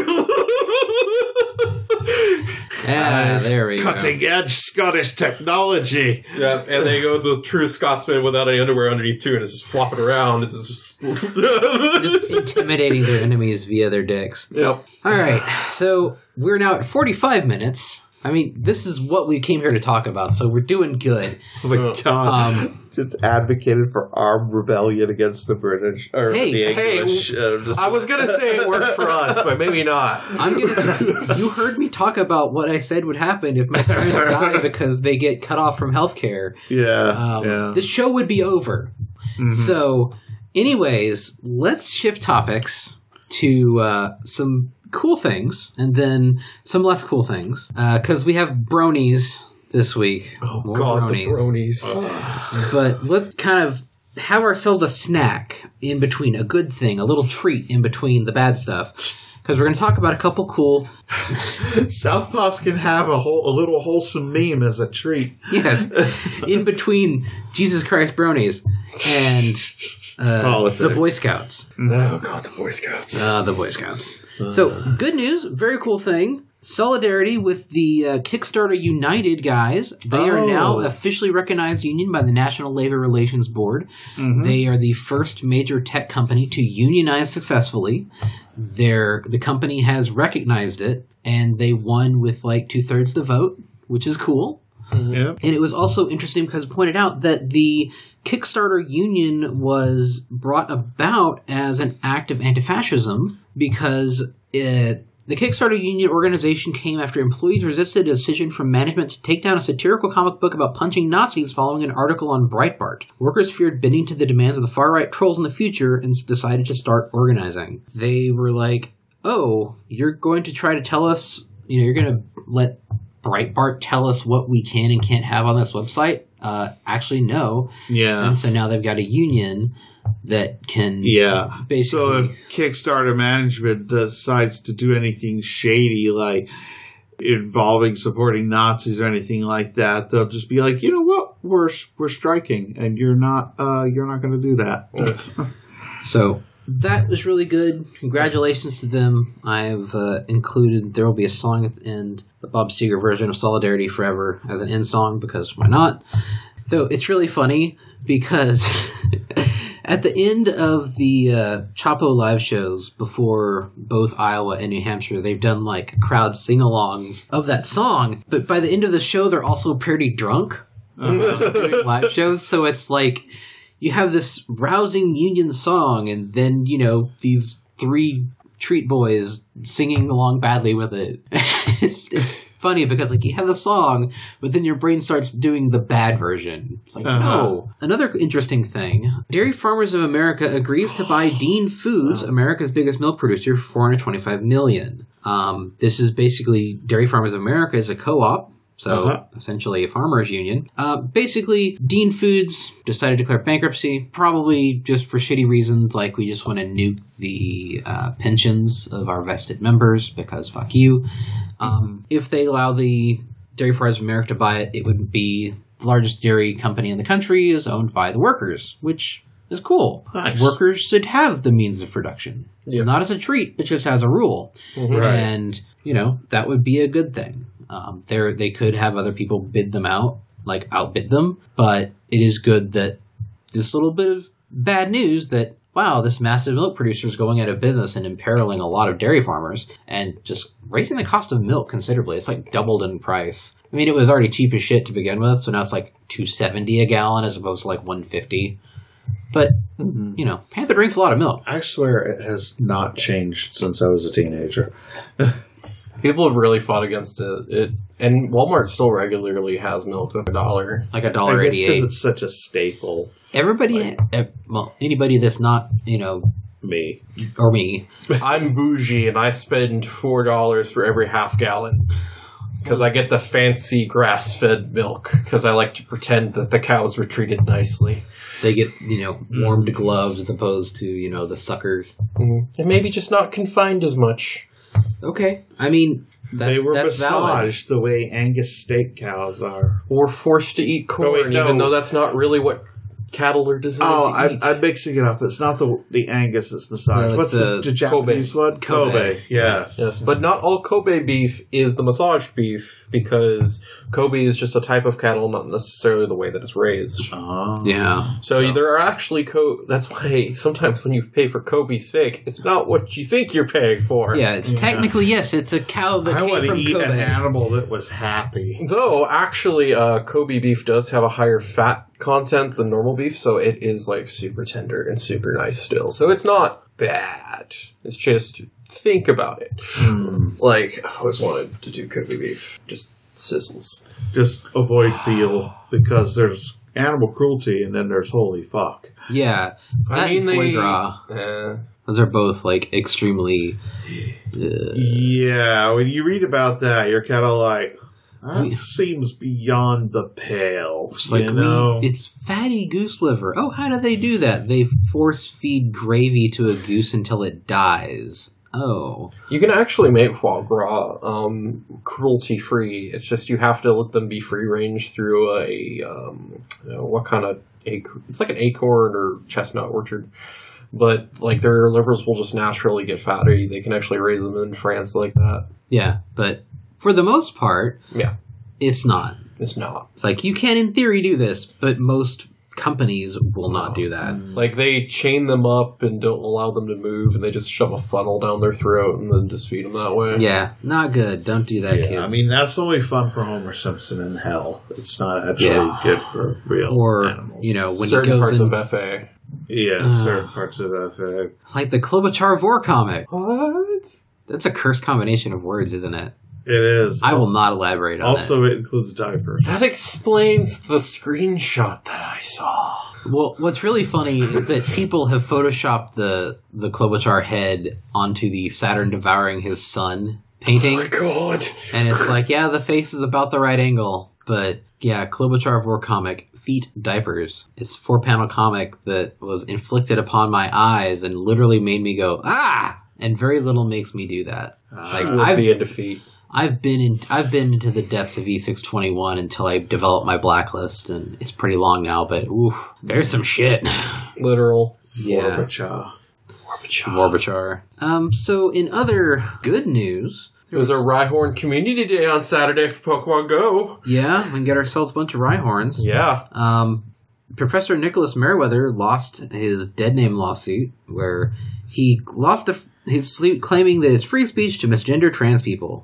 Yeah, there we go. Cutting edge Scottish technology. Yeah, and they go the true Scotsman without any underwear underneath too, and it's just flopping around. It's just, Just intimidating their enemies via their dicks. yep. All right, so we're now at forty-five minutes. I mean, this is what we came here to talk about, so we're doing good. Oh my god. Um, just advocated for armed rebellion against the British or Hey, the hey, English. uh, just- I was gonna say it worked for us, but maybe not. I'm gonna say, you heard me talk about what I said would happen if my parents die because they get cut off from healthcare. yeah, Um, yeah. The show would be over. Mhm. So, anyways, let's shift topics to uh, some cool things and then some less cool things because we have bronies this week. Oh More god, the bronies. But let's kind of have ourselves a snack in between, a good thing, a little treat in between the bad stuff. Because we're going to talk about a couple cool, Southpaws can have a whole a little wholesome meme as a treat. yes, in between Jesus Christ bronies and uh, Politics. the Boy Scouts. Oh god, the Boy Scouts. Uh, the Boy Scouts. So, good news, very cool thing. Solidarity with the uh, Kickstarter United guys. They are Oh. now officially recognized union by the National Labor Relations Board. Mhm. They are the first major tech company to unionize successfully. Their, the company has recognized it, and they won with like two-thirds the vote, which is cool. Yeah. And it was also interesting because it pointed out that the Kickstarter union was brought about as an act of anti-fascism because it, The Kickstarter union organization came after employees resisted a decision from management to take down a satirical comic book about punching Nazis following an article on Breitbart. Workers feared bending to the demands of the far-right trolls in the future and decided to start organizing. They were like, oh, you're going to try to tell us, you know, you're going to let Breitbart tell us what we can and can't have on this website? Uh, actually, no. Yeah. And so now they've got a union that can Yeah. basically... So if Kickstarter management decides to do anything shady, like involving supporting Nazis or anything like that, they'll just be like, you know what, we're we're striking, and you're not uh, you're not going to do that. So that was really good. Congratulations to them. I've uh, included, there will be a song at the end, the Bob Seger version of Solidarity Forever as an end song, because why not? Though it's really funny because at the end of the uh, Chapo live shows before both Iowa and New Hampshire, they've done like crowd sing-alongs of that song, but by the end of the show, they're also pretty drunk doing live shows, so it's like you have this rousing union song, and then, you know, these three treat boys singing along badly with it. it's it's funny because, like, you have the song, but then your brain starts doing the bad version. It's like, uh-huh. no. Another interesting thing, Dairy Farmers of America agrees to buy Dean Foods, America's biggest milk producer, for four hundred twenty-five million dollars. Um, this is basically, Dairy Farmers of America is a co-op. So, uh-huh. essentially a farmers union. Uh, basically, Dean Foods decided to declare bankruptcy, probably just for shitty reasons, like we just want to nuke the uh, pensions of our vested members, because fuck you. Um, if they allow the Dairy Farmers of America to buy it, it would be the largest dairy company in the country is owned by the workers, which is cool. Nice. Workers should have the means of production. Yeah. Not as a treat, but just as a rule. Mm-hmm. Right. And, you know, that would be a good thing. Um, there, they could have other people bid them out, like outbid them, but it is good that this little bit of bad news that, wow, this massive milk producer is going out of business and imperiling a lot of dairy farmers and just raising the cost of milk considerably. It's like doubled in price. I mean, it was already cheap as shit to begin with, so now it's like two seventy a gallon as opposed to like one fifty. But, mm-hmm. you know, Panther drinks a lot of milk. I swear it has not changed since I was a teenager. People have really fought against it. it. And Walmart still regularly has milk with a dollar. Like a dollar I guess eighty-eight. because it's such a staple. Everybody, Like- ev- well, anybody that's not, you know, Me. or me, I'm bougie, and I spend four dollars for every half gallon. Because I get the fancy grass-fed milk. Because I like to pretend that the cows were treated nicely. they get, you know, warmed gloves as opposed to, you know, the suckers. Mm-hmm. And maybe just not confined as much. Okay. I mean, that's, They were that's valid. massaged the way Angus steak cows are. Or forced to eat corn, Oh, wait, no. even though that's not really what cattle are designed Oh, to I, eat. I'm mixing it up. It's not the the Angus that's massaged. No, like What's the the, the Japanese one? Kobe. Kobe. Yes. Yes, but not all Kobe beef is the massaged beef, because Kobe is just a type of cattle, not necessarily the way that it's raised. Oh. Yeah. So, So- there are actually co. That's why sometimes when you pay for Kobe steak, it's not what you think you're paying for. Yeah, it's Yeah. technically, yes, it's a cow that I came want to from eat Kobe. an animal that was happy. Though actually, uh, Kobe beef does have a higher fat content than normal beef, so it is like super tender and super nice still. So it's not bad. It's just think about it. Mm. Like I've always wanted to do Kobe beef, just sizzles. Just avoid veal because there's animal cruelty and then there's holy fuck. Yeah. That I mean, and foie they. gras. eh. Those are both, like, extremely... Uh, Yeah, when you read about that, you're kind of like, that We- seems beyond the pale. it's like, you know? we, it's fatty goose liver. Oh, how do they do that? They force feed gravy to a goose until it dies. Oh. You can actually make foie gras um, cruelty free. It's just you have to let them be free range through a um, you know, what kind of ac- it's like an acorn or chestnut orchard. But like their livers will just naturally get fatty. They can actually raise them in France like that. Yeah, but for the most part, Yeah, it's not. it's not. It's like, you can in theory do this, but most companies will not do that. Like they chain them up and don't allow them to move, and they just shove a funnel down their throat and then just feed them that way. Yeah, not good. Don't do that, Yeah, kids. I mean, that's only fun for Homer Simpson in hell. It's not actually Yeah. good for real or, animals. you know, when certain he goes parts in, of F A. Yeah, Uh. certain parts of F A. like the Klobuchar Vor comic. What? That's a cursed combination of words, isn't it? It is. I will not elaborate on also, it. it includes diapers. That explains the screenshot that I saw. Well, what's really funny is that people have photoshopped the, the Klobuchar head onto the Saturn devouring his son painting. Oh my god. And it's like, yeah, the face is about the right angle. But, yeah, Klobuchar War comic, Feet Diapers. It's a four-panel comic that was inflicted upon my eyes and literally made me go, ah! And very little makes me do that. I Like, would I've, be in defeat. I've been in, I've been into the depths of E six twenty-one until I developed my blacklist, and it's pretty long now, but oof, there's some shit. Literal. Yeah. Gorbachev. Vorbichar. Um, so in other good news, It was a Rhyhorn Community Day on Saturday for Pokemon Go. yeah, we can get ourselves a bunch of Rhyhorns. Yeah. Um, Professor Nicholas Merriweather lost his dead name lawsuit, where he lost a, his suit claiming that it's free speech to misgender trans people.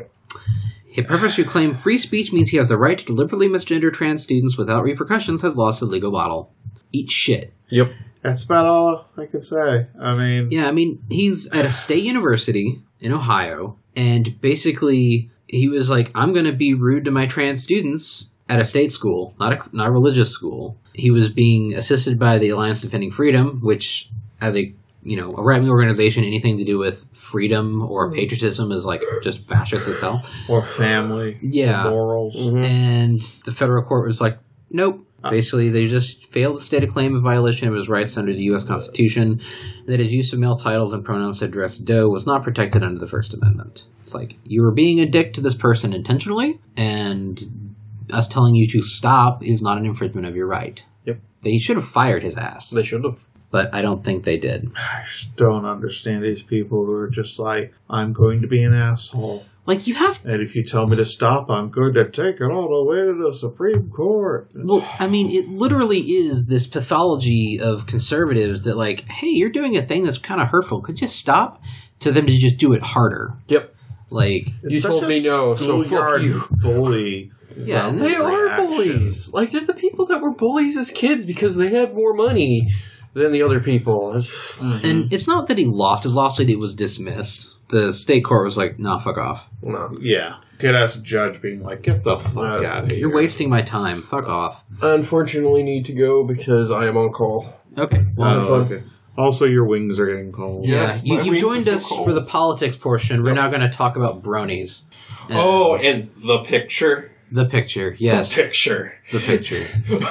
A professor who claimed free speech means he has the right to deliberately misgender trans students without repercussions has lost his legal battle. Eat shit. Yep. That's about all I can say. I mean, Yeah, I mean, he's at a state university in Ohio, and basically he was like, I'm going to be rude to my trans students at a state school, not a, not a religious school. He was being assisted by the Alliance Defending Freedom, which, as a you know, a right-wing organization, anything to do with freedom or patriotism is like just fascist as hell. or family, Yeah. morals. Mhm. And the federal court was like, nope. Basically, they just failed to state a claim of violation of his rights under the U S Constitution, that his use of male titles and pronouns to address Doe was not protected under the First Amendment. It's like, you were being a dick to this person intentionally, and us telling you to stop is not an infringement of your right. Yep. They should have fired his ass, They should have. but I don't think they did. I just don't understand these people who are just like, I'm going to be an asshole. Like, you have... And if you tell me to stop, I'm going to take it all the way to the Supreme Court. Well, I mean, it literally is this pathology of conservatives that, like, hey, you're doing a thing that's kind of hurtful. Could you stop? To them to just do it harder. Yep. Like, You It's told such me a no, so fuck schoolyard you. bully. yeah, and They this- are reaction. bullies. Like, they're the people that were bullies as kids because they had more money than the other people. It's just, and it's not that he lost his lawsuit, it was dismissed. The state court was like, nah, fuck off. no. Yeah. Kid ass judge being like, get the fuck Uh, out of here. You're wasting my time. Fuck off. I unfortunately need to go because I am on call. Okay. Well, Oh, okay. Also, your wings are getting cold. yeah, yes, you, my you've wings joined are us so for the cold. politics portion. We're now going to talk about bronies. And Oh, and the picture. the picture. Yes, Picture. the picture.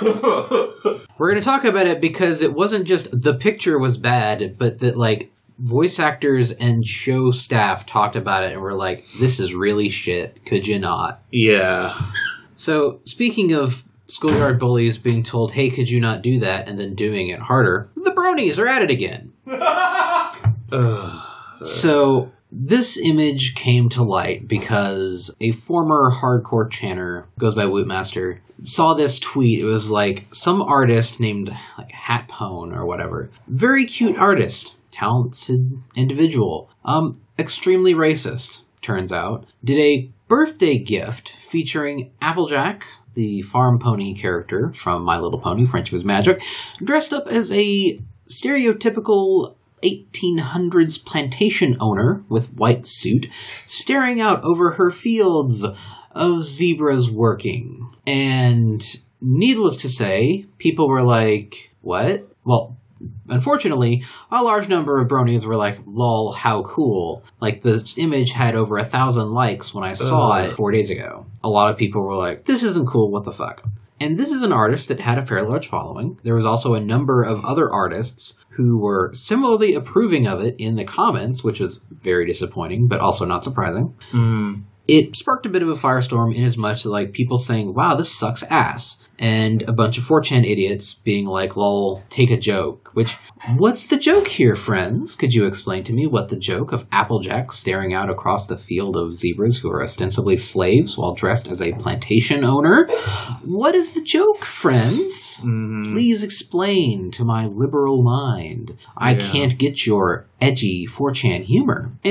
We're going to talk about it because it wasn't just the picture was bad, but that, like, voice actors and show staff talked about it and were like, this is really shit. Could you not? Yeah. So, speaking of schoolyard bullies being told, hey, could you not do that, and then doing it harder, the bronies are at it again. Ugh. So, this image came to light because a former hardcore chanter, goes by Wootmaster, saw this tweet. It was like some artist named like Hat Pone or whatever. Very cute artist. Talented individual. Um, extremely racist, turns out. Did a birthday gift featuring Applejack, the farm pony character from My Little Pony, Friendship is Magic, dressed up as a stereotypical eighteen hundreds plantation owner with white suit, staring out over her fields of zebras working. And needless to say, people were like, what? Well, unfortunately, a large number of bronies were like, lol, how cool. Like, this image had over a thousand likes when I saw Ugh. it four days ago. A lot of people were like, this isn't cool, what the fuck? And this is an artist that had a fairly large following. There was also a number of other artists who were similarly approving of it in the comments, which was very disappointing, but also not surprising. Mm. It sparked a bit of a firestorm in as much that, like, people saying, wow, this sucks ass. And a bunch of four chan idiots being like, lol, take a joke. Which, what's the joke here, friends? Could you explain to me what the joke of Applejack staring out across the field of zebras who are ostensibly slaves while dressed as a plantation owner? What is the joke, friends? Mhm. Please explain to my liberal mind. I Yeah. can't get your edgy four chan humor. And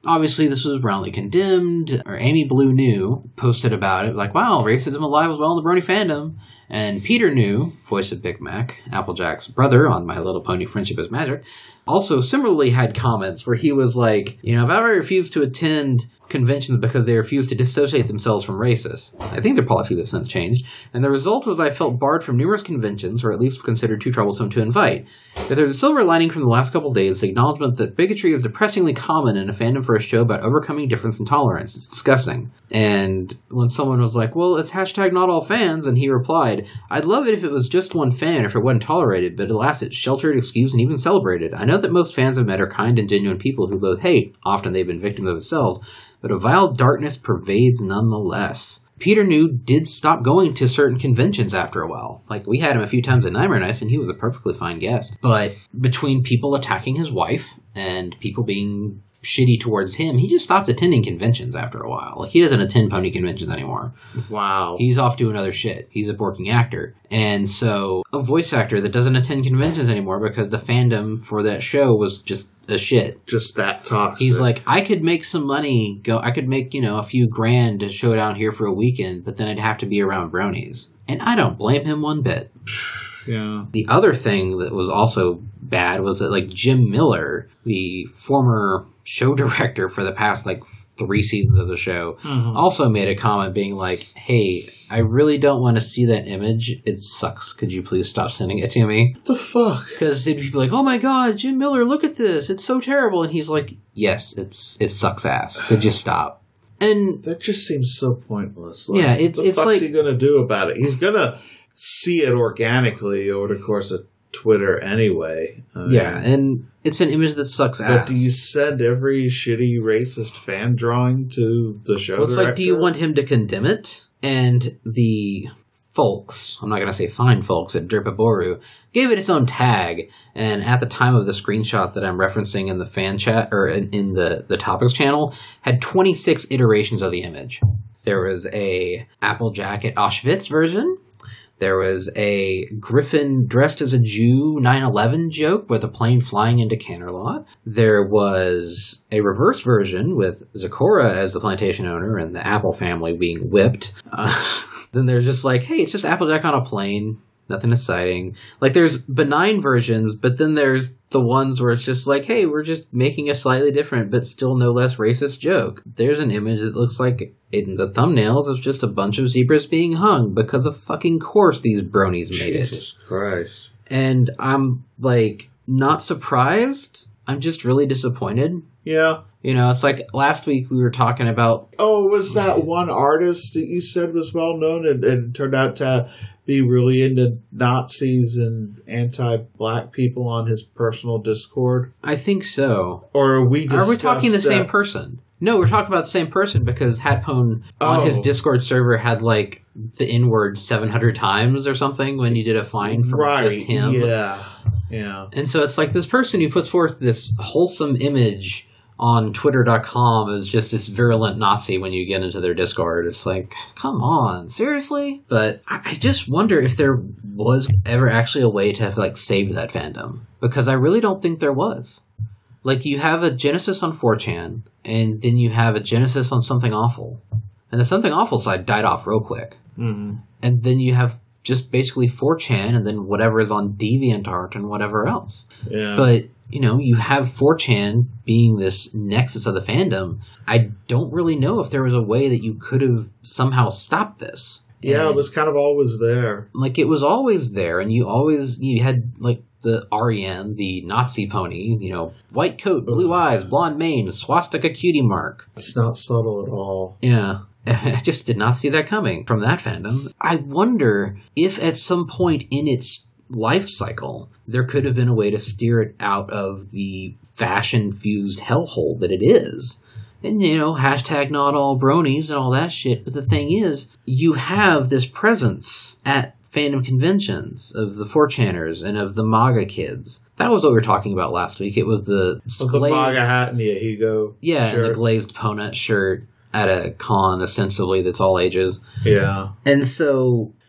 obviously this was roundly condemned, or Amy Blue New posted about it, like, wow, racism alive as well in the Brony fandom. And Peter New, voice of Big Mac, Applejack's brother on My Little Pony Friendship is Magic, also similarly had comments where he was like, you know, if I ever refuse to attend conventions because they refuse to dissociate themselves from racists. I think their policy has since changed. And the result was I felt barred from numerous conventions, or at least considered too troublesome to invite. If there's a silver lining from the last couple of days, the acknowledgement that bigotry is depressingly common in a fandom for a show about overcoming difference and tolerance. It's disgusting. And when someone was like, well, it's hashtag not all fans, and he replied, I'd love it if it was just one fan, if it wasn't tolerated, but alas, it's sheltered, excused, and even celebrated. I know that most fans I've met are kind and genuine people who loathe hate. Often they've been victims of themselves, but a vile darkness pervades nonetheless. Peter New did stop going to certain conventions after a while. Like, we had him a few times at Nightmare Nights, and he was a perfectly fine guest. But between people attacking his wife and people being shitty towards him, he just stopped attending conventions after a while. Like, he doesn't attend pony conventions anymore. Wow. He's off doing other shit. He's a working actor. And so, a voice actor that doesn't attend conventions anymore because the fandom for that show was just a shit. Just that toxic. He's like, I could make some money, go. I could make, you know, a few grand to show down here for a weekend, but then I'd have to be around bronies. And I don't blame him one bit. Yeah. The other thing that was also bad was that, like, Jim Miller, the former show director for the past, like, three seasons of the show, mm-hmm. also made a comment being like, hey, I really don't want to see that image. It sucks. Could you please stop sending it to me? What the fuck? Because they'd be like, oh my god, Jim Miller, look at this. It's so terrible. And he's like, yes, it's it sucks ass. Could you stop? And that just seems so pointless. Like, yeah, it's what the it's fuck's like, he gonna do about it? He's gonna see it organically over the course of Twitter anyway. I yeah, mean, and it's an image that sucks but ass. But do you send every shitty racist fan drawing to the show well, it's director? like, do you want him to condemn it? And the folks, I'm not going to say fine folks at Derpaboru, gave it its own tag. And at the time of the screenshot that I'm referencing in the fan chat, or in, in the, the topics channel, had twenty-six iterations of the image. There was a Applejack at Auschwitz version. There was a Griffin dressed as a Jew nine eleven joke with a plane flying into Canterlot. There was a reverse version with Zecora as the plantation owner and the Apple family being whipped. Uh, then there's just like, hey, it's just Applejack on a plane. Nothing exciting. Like, there's benign versions, but then there's the ones where it's just like, hey, we're just making a slightly different but still no less racist joke. There's an image that looks like in the thumbnails of just a bunch of zebras being hung because of fucking course these bronies made it. Jesus Christ. And I'm, like, not surprised. I'm just really disappointed. Yeah. You know, it's like last week we were talking about... Oh, was that one artist that you said was well known and, and turned out to be really into Nazis and anti-black people on his personal Discord? I think so. Or are we Are we talking the that? same person? No, we're talking about the same person because Hatpone on oh. his Discord server had like the N-word seven hundred times or something when you did a fine for right. just him. Yeah, yeah. And so it's like this person who puts forth this wholesome image on twitter dot com is just this virulent Nazi when you get into their Discord. It's like, come on, seriously? But I, I just wonder if there was ever actually a way to have like saved that fandom. Because I really don't think there was. Like, you have a Genesis on four chan, and then you have a Genesis on Something Awful. And the Something Awful side died off real quick. Mm-hmm. And then you have just basically four chan, and then whatever is on DeviantArt and whatever else. Yeah. But, you know, you have four chan being this nexus of the fandom. I don't really know if there was a way that you could have somehow stopped this. Yeah, and, it was kind of always there. Like, it was always there, and you always, you had, like, the R E M, the Nazi pony, you know, white coat, blue eyes, blonde mane, swastika cutie mark. It's not subtle at all. Yeah. I just did not see that coming from that fandom. I wonder if at some point in its life cycle, there could have been a way to steer it out of the fashion-fused hellhole that it is. And, you know, hashtag not all bronies and all that shit. But the thing is, you have this presence at fandom conventions of the four channers and of the MAGA kids. That was what we were talking about last week. It was the... Of the MAGA hat and the Ahigo Yeah, shirt. and the glazed Ponut shirt at a con, ostensibly, that's all ages. Yeah. And so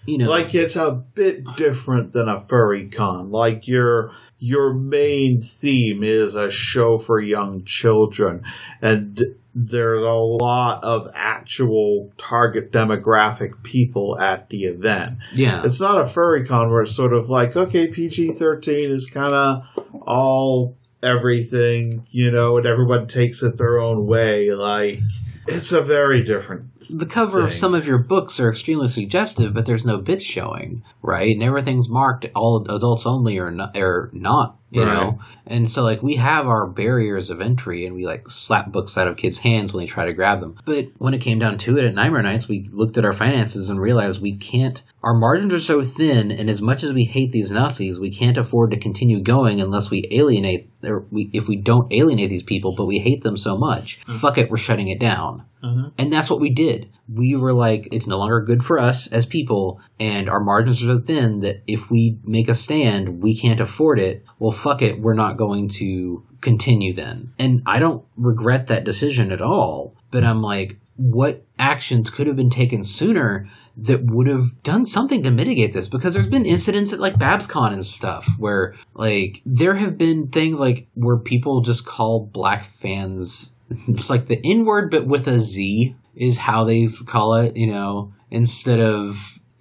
you know, like it's a bit different than a furry con. Like your your main theme is a show for young children, and there's a lot of actual target demographic people at the event. Yeah. It's not a furry con where it's sort of like, okay, P G thirteen is kind of all everything, you know, and everyone takes it their own way. Like, it's a very different The cover thing. of some of your books are extremely suggestive, but there's no bits showing, right? And everything's marked all adults only or not, or not you Right. know? And so, like, we have our barriers of entry, and we, like, slap books out of kids' hands when they try to grab them. But when it came down to it at Nightmare Nights, we looked at our finances and realized we can't, our margins are so thin, and as much as we hate these Nazis, we can't afford to continue going unless we alienate, or we, if we don't alienate these people, but we hate them so much. Mm-hmm. Fuck it, we're shutting it down. Mm-hmm. And that's what we did. We were like, it's no longer good for us as people, and our margins are so thin that if we make a stand, we can't afford it. Well, fuck it, we're not going to continue then. And I don't regret that decision at all, but I'm like, what actions could have been taken sooner that would have done something to mitigate this? Because there's been incidents at like BabsCon and stuff where like there have been things like where people just call black fans, it's like the N word but with a Z is how they call it, you know, instead of,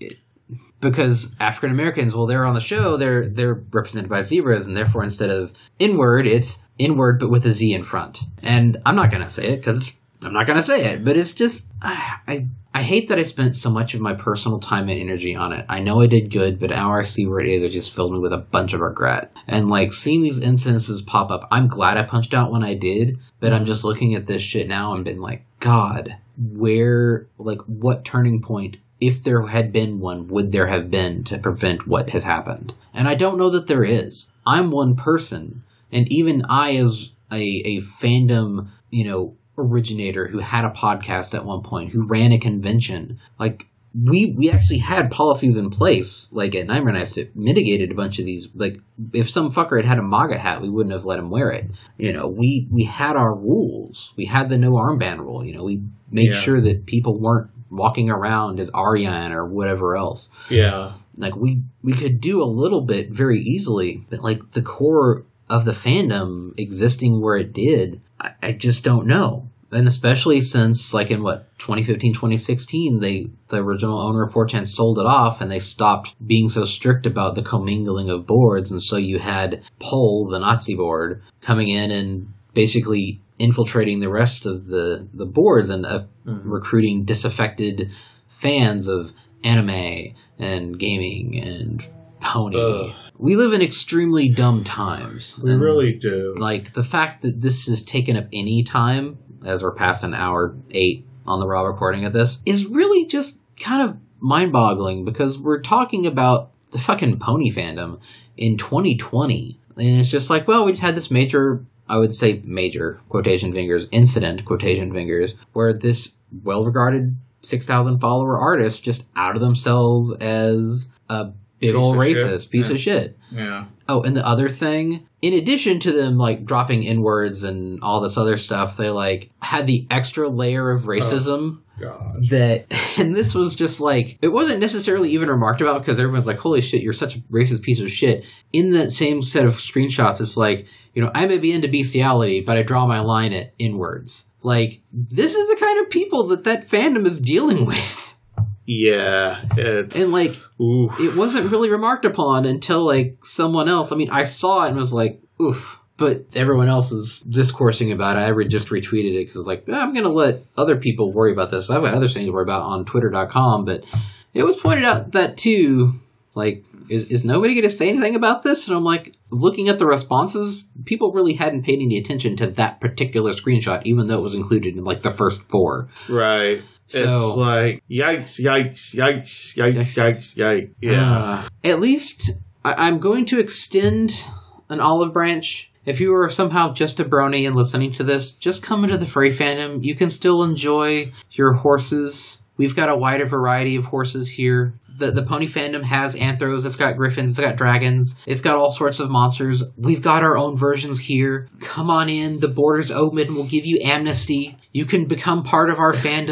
because African Americans, well, they're on the show, they're they're represented by zebras, and therefore instead of N-word, it's N-word but with a Z in front. And I'm not going to say it because I'm not going to say it, but it's just, I I hate that I spent so much of my personal time and energy on it. I know I did good, but now I see where it is, it just filled me with a bunch of regret. And like seeing these incidences pop up, I'm glad I punched out when I did, but I'm just looking at this shit now and been like, God, where, like, what turning point, if there had been one, would there have been to prevent what has happened? And I don't know that there is. I'm one person, and even I as a, a fandom, you know, originator who had a podcast at one point, who ran a convention, like, we we actually had policies in place, like at Nightmare Nights, that mitigated a bunch of these. Like, if some fucker had had a MAGA hat, we wouldn't have let him wear it. You know, we, we had our rules. We had the no armband rule. You know, we made Yeah. sure that people weren't walking around as Aryan or whatever else. Yeah. Like, we, we could do a little bit very easily, but, like, the core of the fandom existing where it did, I, I just don't know. And especially since, like, in, what, twenty fifteen, twenty sixteen, they, the original owner of four chan sold it off, and they stopped being so strict about the commingling of boards, and so you had Pol, the Nazi board, coming in and basically infiltrating the rest of the, the boards and uh, mm-hmm. recruiting disaffected fans of anime and gaming and pony. Ugh. We live in extremely dumb times. We really do. Like, the fact that this has taken up any time, as we're past an hour eight on the raw recording of this, is really just kind of mind-boggling, because we're talking about the fucking pony fandom in twenty twenty. And it's just like, well, we just had this major, I would say major, quotation fingers, incident, quotation fingers, where this well-regarded six thousand follower artist just outed themselves as a big old racist piece yeah. of shit. Yeah. Oh, and the other thing, in addition to them, like, dropping N-words and all this other stuff, they, like, had the extra layer of racism. Oh, gosh. That, and this was just, like, it wasn't necessarily even remarked about, because everyone's like, holy shit, you're such a racist piece of shit. In that same set of screenshots, it's like, you know, I may be into bestiality, but I draw my line at N-words. Like, this is the kind of people that that fandom is dealing with. Yeah. It, and, like, oof. It wasn't really remarked upon until, like, someone else. I mean, I saw it and was like, oof. But everyone else is discoursing about it. I re- just retweeted it because it's like, eh, I'm going to let other people worry about this. I have other things to worry about on twitter dot com. But it was pointed out that, too, like, is, is nobody going to say anything about this? And I'm like, looking at the responses, people really hadn't paid any attention to that particular screenshot, even though it was included in, like, the first four. Right. So, it's like, yikes, yikes, yikes, yikes, yikes, yikes. Yeah. Uh, at least I- I'm going to extend an olive branch. If you are somehow just a brony and listening to this, just come into the furry fandom. You can still enjoy your horses. We've got a wider variety of horses here. The the pony fandom has anthros, it's got griffins, it's got dragons, it's got all sorts of monsters. We've got our own versions here. Come on in, the border's open, we'll give you amnesty. You can become part of our fandom.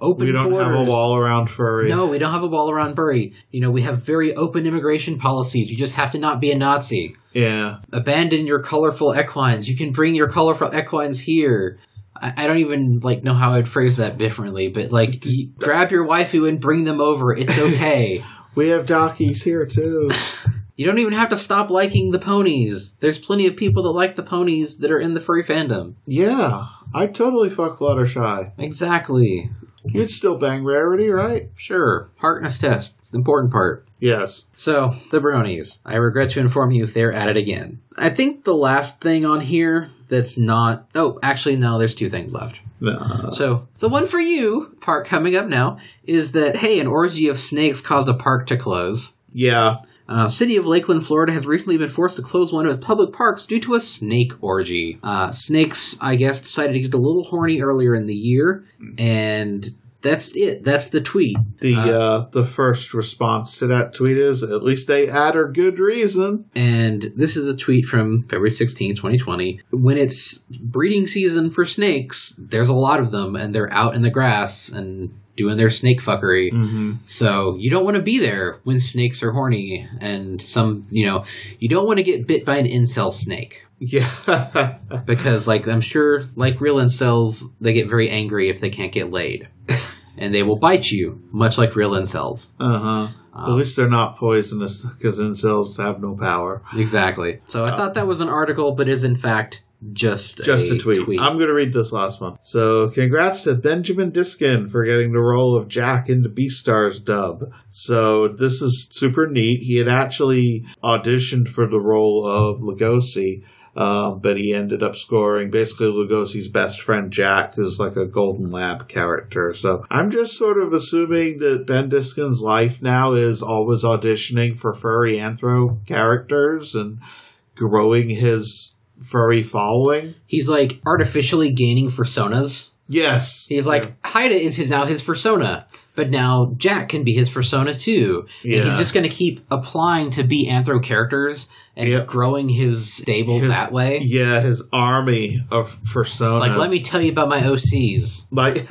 open We don't borders. have a wall around furry. No, we don't have a wall around Bury. You know, we have very open immigration policies. You just have to not be a Nazi. Yeah. Abandon your colorful equines. You can bring your colorful equines here. I, I don't even, like, know how I'd phrase that differently, but, like, you grab your waifu and bring them over. It's okay. We have Dockies here, too. You don't even have to stop liking the ponies. There's plenty of people that like the ponies that are in the furry fandom. Yeah. I'd totally fuck Fluttershy. Exactly. You'd still bang Rarity, right? Sure. Heartness test. It's the important part. Yes. So, the bronies. I regret to inform you they're at it again. I think the last thing on here that's not... Oh, actually, no, there's two things left. No. So, the one for you, part coming up now, is that, hey, an orgy of snakes caused a park to close. Yeah. Uh, City of Lakeland, Florida has recently been forced to close one of its public parks due to a snake orgy. Uh, snakes, I guess, decided to get a little horny earlier in the year, and that's it. That's the tweet. The Uh, uh, the first response to that tweet is, at least they had a good reason. And this is a tweet from February sixteenth, twenty twenty. When it's breeding season for snakes, there's a lot of them, and they're out in the grass and doing their snake fuckery. Mm-hmm. So you don't want to be there when snakes are horny, and some, you know, you don't want to get bit by an incel snake. Yeah. Because, like, I'm sure, like real incels, they get very angry if they can't get laid. And they will bite you, much like real incels. Uh-huh. Um, At least they're not poisonous, because incels have no power. Exactly. So I thought that was an article, but is in fact just, Just a, a tweet. tweet. I'm going to read this last one. So, congrats to Benjamin Diskin for getting the role of Jack in the Beastars dub. So, this is super neat. He had actually auditioned for the role of Lugosi, um, but he ended up scoring basically Lugosi's best friend, Jack, who's like a Golden Lab character. So, I'm just sort of assuming that Ben Diskin's life now is always auditioning for furry anthro characters and growing his furry following. He's like artificially gaining personas. Yes. He's like, Yeah. Haida is his now his persona, but now Jack can be his persona too. And Yeah. he's just going to keep applying to be anthro characters and Yep. growing his stable His- that way. Yeah, his army of personas. It's like, let me tell you about my O Cs. Like,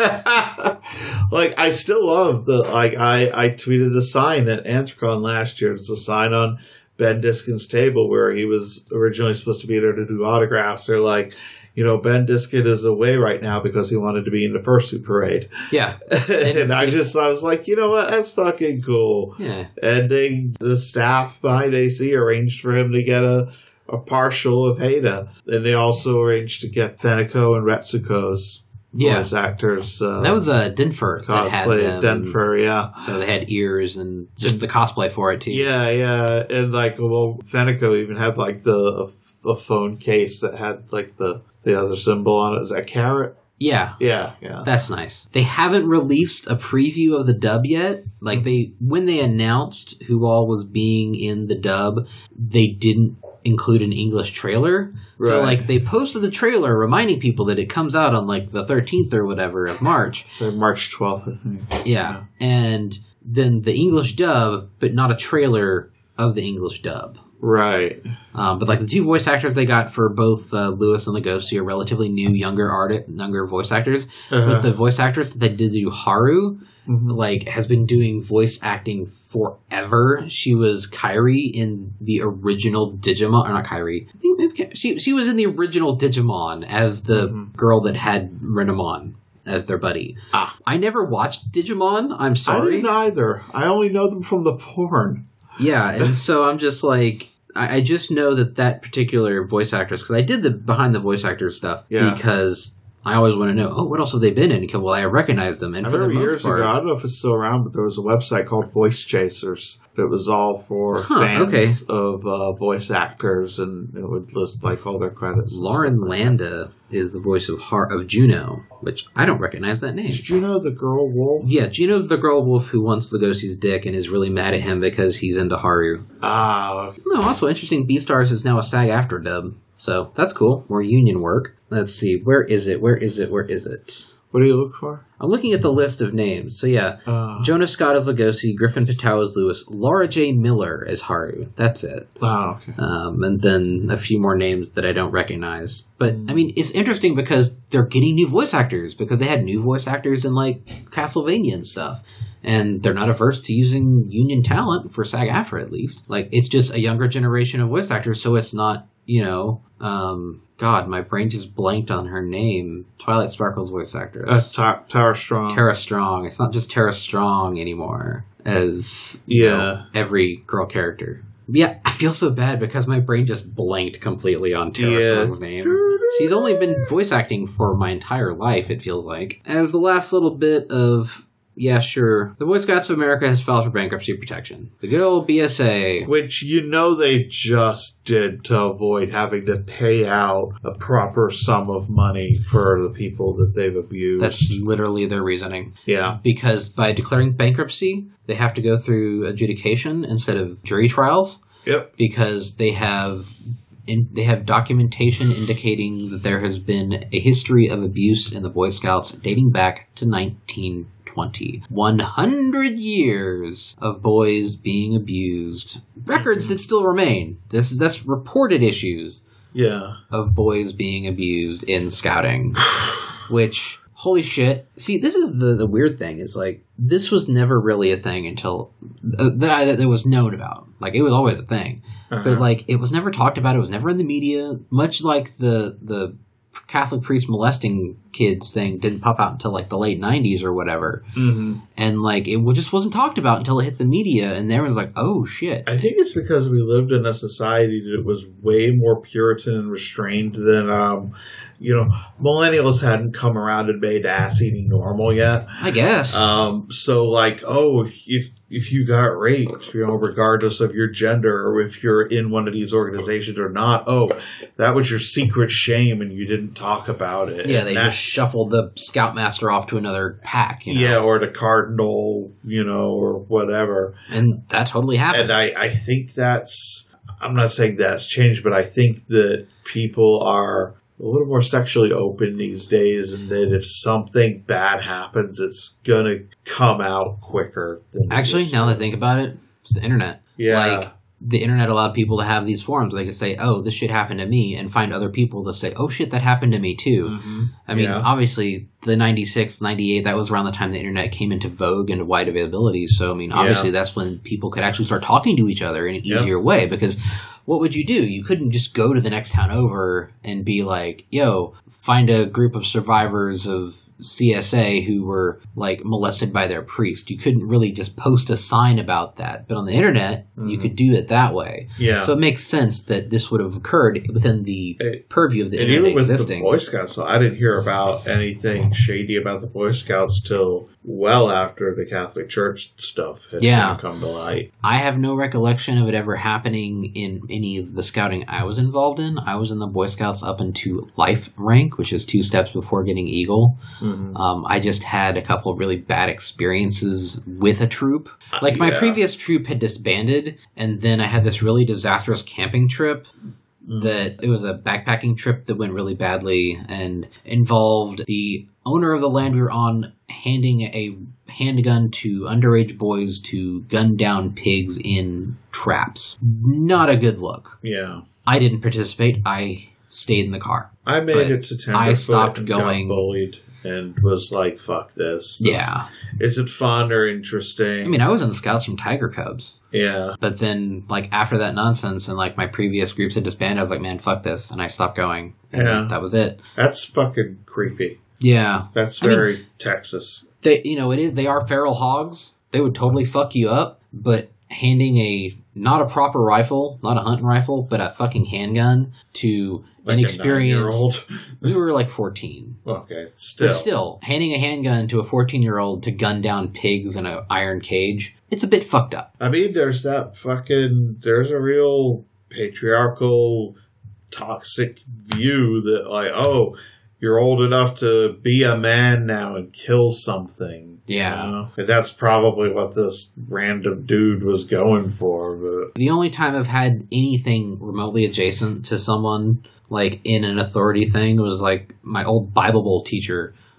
like I still love the like. I I tweeted a sign at Anthrocon last year. It's a sign on Ben Diskin's table where he was originally supposed to be there to do autographs. They're like, you know, Ben Diskin is away right now because he wanted to be in the Fursuit Parade. Yeah. And I just, I was like, you know what? That's fucking cool. Yeah. And they, the staff behind A C arranged for him to get a, a partial of Haida. And they also arranged to get Feniko and Retsuko's Yeah. voice actors. Uh, That was a uh, Denver that had cosplay them. of Denver, yeah. So they had ears and just the cosplay for it too. Yeah, yeah. And like, well, Feniko even had like the, a, a phone case that had like the, the other symbol on it. Is that carrot? Yeah. Yeah, yeah. That's nice. They haven't released a preview of the dub yet. Like they, when they announced who all was being in the dub, they didn't include an English trailer. So Right. like they posted the trailer reminding people that it comes out on like the thirteenth or whatever of March. So March twelfth, I think. Yeah. And then the English dub, but not a trailer of the English dub. Right. Um, but like the two voice actors they got for both uh, Lewis and Lugosi are relatively new, younger art, younger voice actors. Uh-huh. But the voice actress that they did do Haru, Mhm. like, has been doing voice acting forever. She was Kairi in the original Digimon, or not Kairi. I think maybe she she was in the original Digimon as the Mhm. girl that had Renamon as their buddy. Ah. I never watched Digimon. I'm I sorry. didn't either. I only know them from the porn. Yeah, and so I'm just like, I, I just know that that particular voice actress, because I did the behind the voice actors stuff, Yeah. because I always want to know, oh, what else have they been in? Because, well, I recognize them, and I for the remember most years part, ago, I don't know if it's still around, but there was a website called Voice Chasers that was all for Huh, fans okay. of uh, voice actors, and it would list like all their credits. and Lauren stuff. Landa is the voice of Har- of Juno, which I don't recognize that name. Did you know the girl wolf? Yeah, Juno's the girl wolf who wants Lugosi's dick and is really mad at him because he's into Haru. Ah, okay. No, also interesting, Beastars is now a SAG-AFTRA dub. So that's cool. More union work. Let's see. Where is it? Where is it? Where is it? What do you look for? I'm looking at the list of names. So yeah, Uh, Jonah Scott as Lugosi, Griffin Patel as Lewis, Laura J. Miller as Haru. That's it. oh, okay. Um, and then a few more names that I don't recognize. But, I mean, it's interesting because they're getting new voice actors because they had new voice actors in, like, Castlevania and stuff. And they're not averse to using union talent for SAG-AFTRA, at least. Like, it's just a younger generation of voice actors, so it's not, you know, um, God, my brain just blanked on her name. Twilight Sparkle's voice actress. Uh, Ta- Tara Strong. Tara Strong. It's not just Tara Strong anymore as Yeah. you know, every girl character. Yeah, I feel so bad because my brain just blanked completely on Tara Yeah. Strong's name. She's only been voice acting for my entire life, it feels like. As the last little bit of, yeah, sure, the Boy Scouts of America has filed for bankruptcy protection. The good old B S A. Which you know they just did to avoid having to pay out a proper sum of money for the people that they've abused. That's literally their reasoning. yeah. Because by declaring bankruptcy, they have to go through adjudication instead of jury trials. Yep. Because they have in, they have documentation indicating that there has been a history of abuse in the Boy Scouts dating back to nineteen twenty. one hundred years of boys being abused. Records that still remain. This that's reported issues Yeah. of boys being abused in scouting. Which, holy shit. See, this is the, the weird thing, is like, this was never really a thing until, uh, that, I, that it was known about. Like, it was always a thing. Uh-huh. But, like, it was never talked about, it was never in the media, much like the, the Catholic priest molesting kids thing didn't pop out until, like, the late nineties or whatever. Mm-hmm. And, like, it just wasn't talked about until it hit the media, and everyone's like, oh, shit. I think it's because we lived in a society that was way more Puritan and restrained than, um, you know, millennials hadn't come around and made ass eating normal yet. I guess. Um, so like, oh, if if you got raped, you know, regardless of your gender or if you're in one of these organizations or not, oh, that was your secret shame and you didn't talk about it. yeah, they And that- just shuffled the scoutmaster off to another pack, you know? yeah, or the cardinal, you know, or whatever. And that totally happened. And I, I think that's, I'm not saying that's changed, but I think that people are a little more sexually open these days, and that if something bad happens, it's going to come out quicker. Than it Actually, used now to. that I think about it, it's the internet. Yeah. Like, the internet allowed people to have these forums where they could say, oh, this shit happened to me, and find other people to say, oh, shit, that happened to me, too. Mhm. I mean, Yeah. obviously, the ninety-six, ninety-eight, that was around the time the internet came into vogue and wide availability. So, I mean, obviously, Yeah. that's when people could actually start talking to each other in an Yep. easier way, because what would you do? You couldn't just go to the next town over and be like, yo, find a group of survivors of C S A who were, like, molested by their priest. You couldn't really just post a sign about that. But on the internet, you Mhm. could do it that way. Yeah. So it makes sense that this would have occurred within the It- purview of the And internet even with existing. the Boy Scouts, so I didn't hear about anything shady about the Boy Scouts till well after the Catholic Church stuff had Yeah. come to light. I have no recollection of it ever happening in any of the scouting I was involved in. I was in the Boy Scouts up into life rank, which is two steps before getting Eagle. Mm-hmm. Um, I just had a couple of really bad experiences with a troop. Like, my yeah. previous troop had disbanded, and then I had this really disastrous camping trip that it was a backpacking trip that went really badly and involved the owner of the land we were on handing a handgun to underage boys to gun down pigs in traps. Not a good look. Yeah. I didn't participate. I stayed in the car. I made But it to Tenderfoot I stopped and going- got bullied and was like, fuck this. This Yeah. isn't fun or interesting. I mean, I was in the Scouts from Tiger Cubs. yeah. But then, like, after that nonsense and, like, my previous groups had disbanded, I was like, man, fuck this. And I stopped going. And Yeah. that was it. That's fucking creepy. Yeah. That's I mean- very Texas. They, you know, it is, they are feral hogs. They would totally fuck you up. But handing a, not a proper rifle, not a hunting rifle, but a fucking handgun to Like inexperienced. a nine-year-old. We were like fourteen. Okay, still. But still, handing a handgun to a fourteen-year-old to gun down pigs in an iron cage, it's a bit fucked up. I mean, there's that fucking, there's a real patriarchal, toxic view that, like, oh, you're old enough to be a man now and kill something. Yeah. You know? And that's probably what this random dude was going for, but The only time I've had anything remotely adjacent to someone, like, in an authority thing was, like, my old Bible Bowl teacher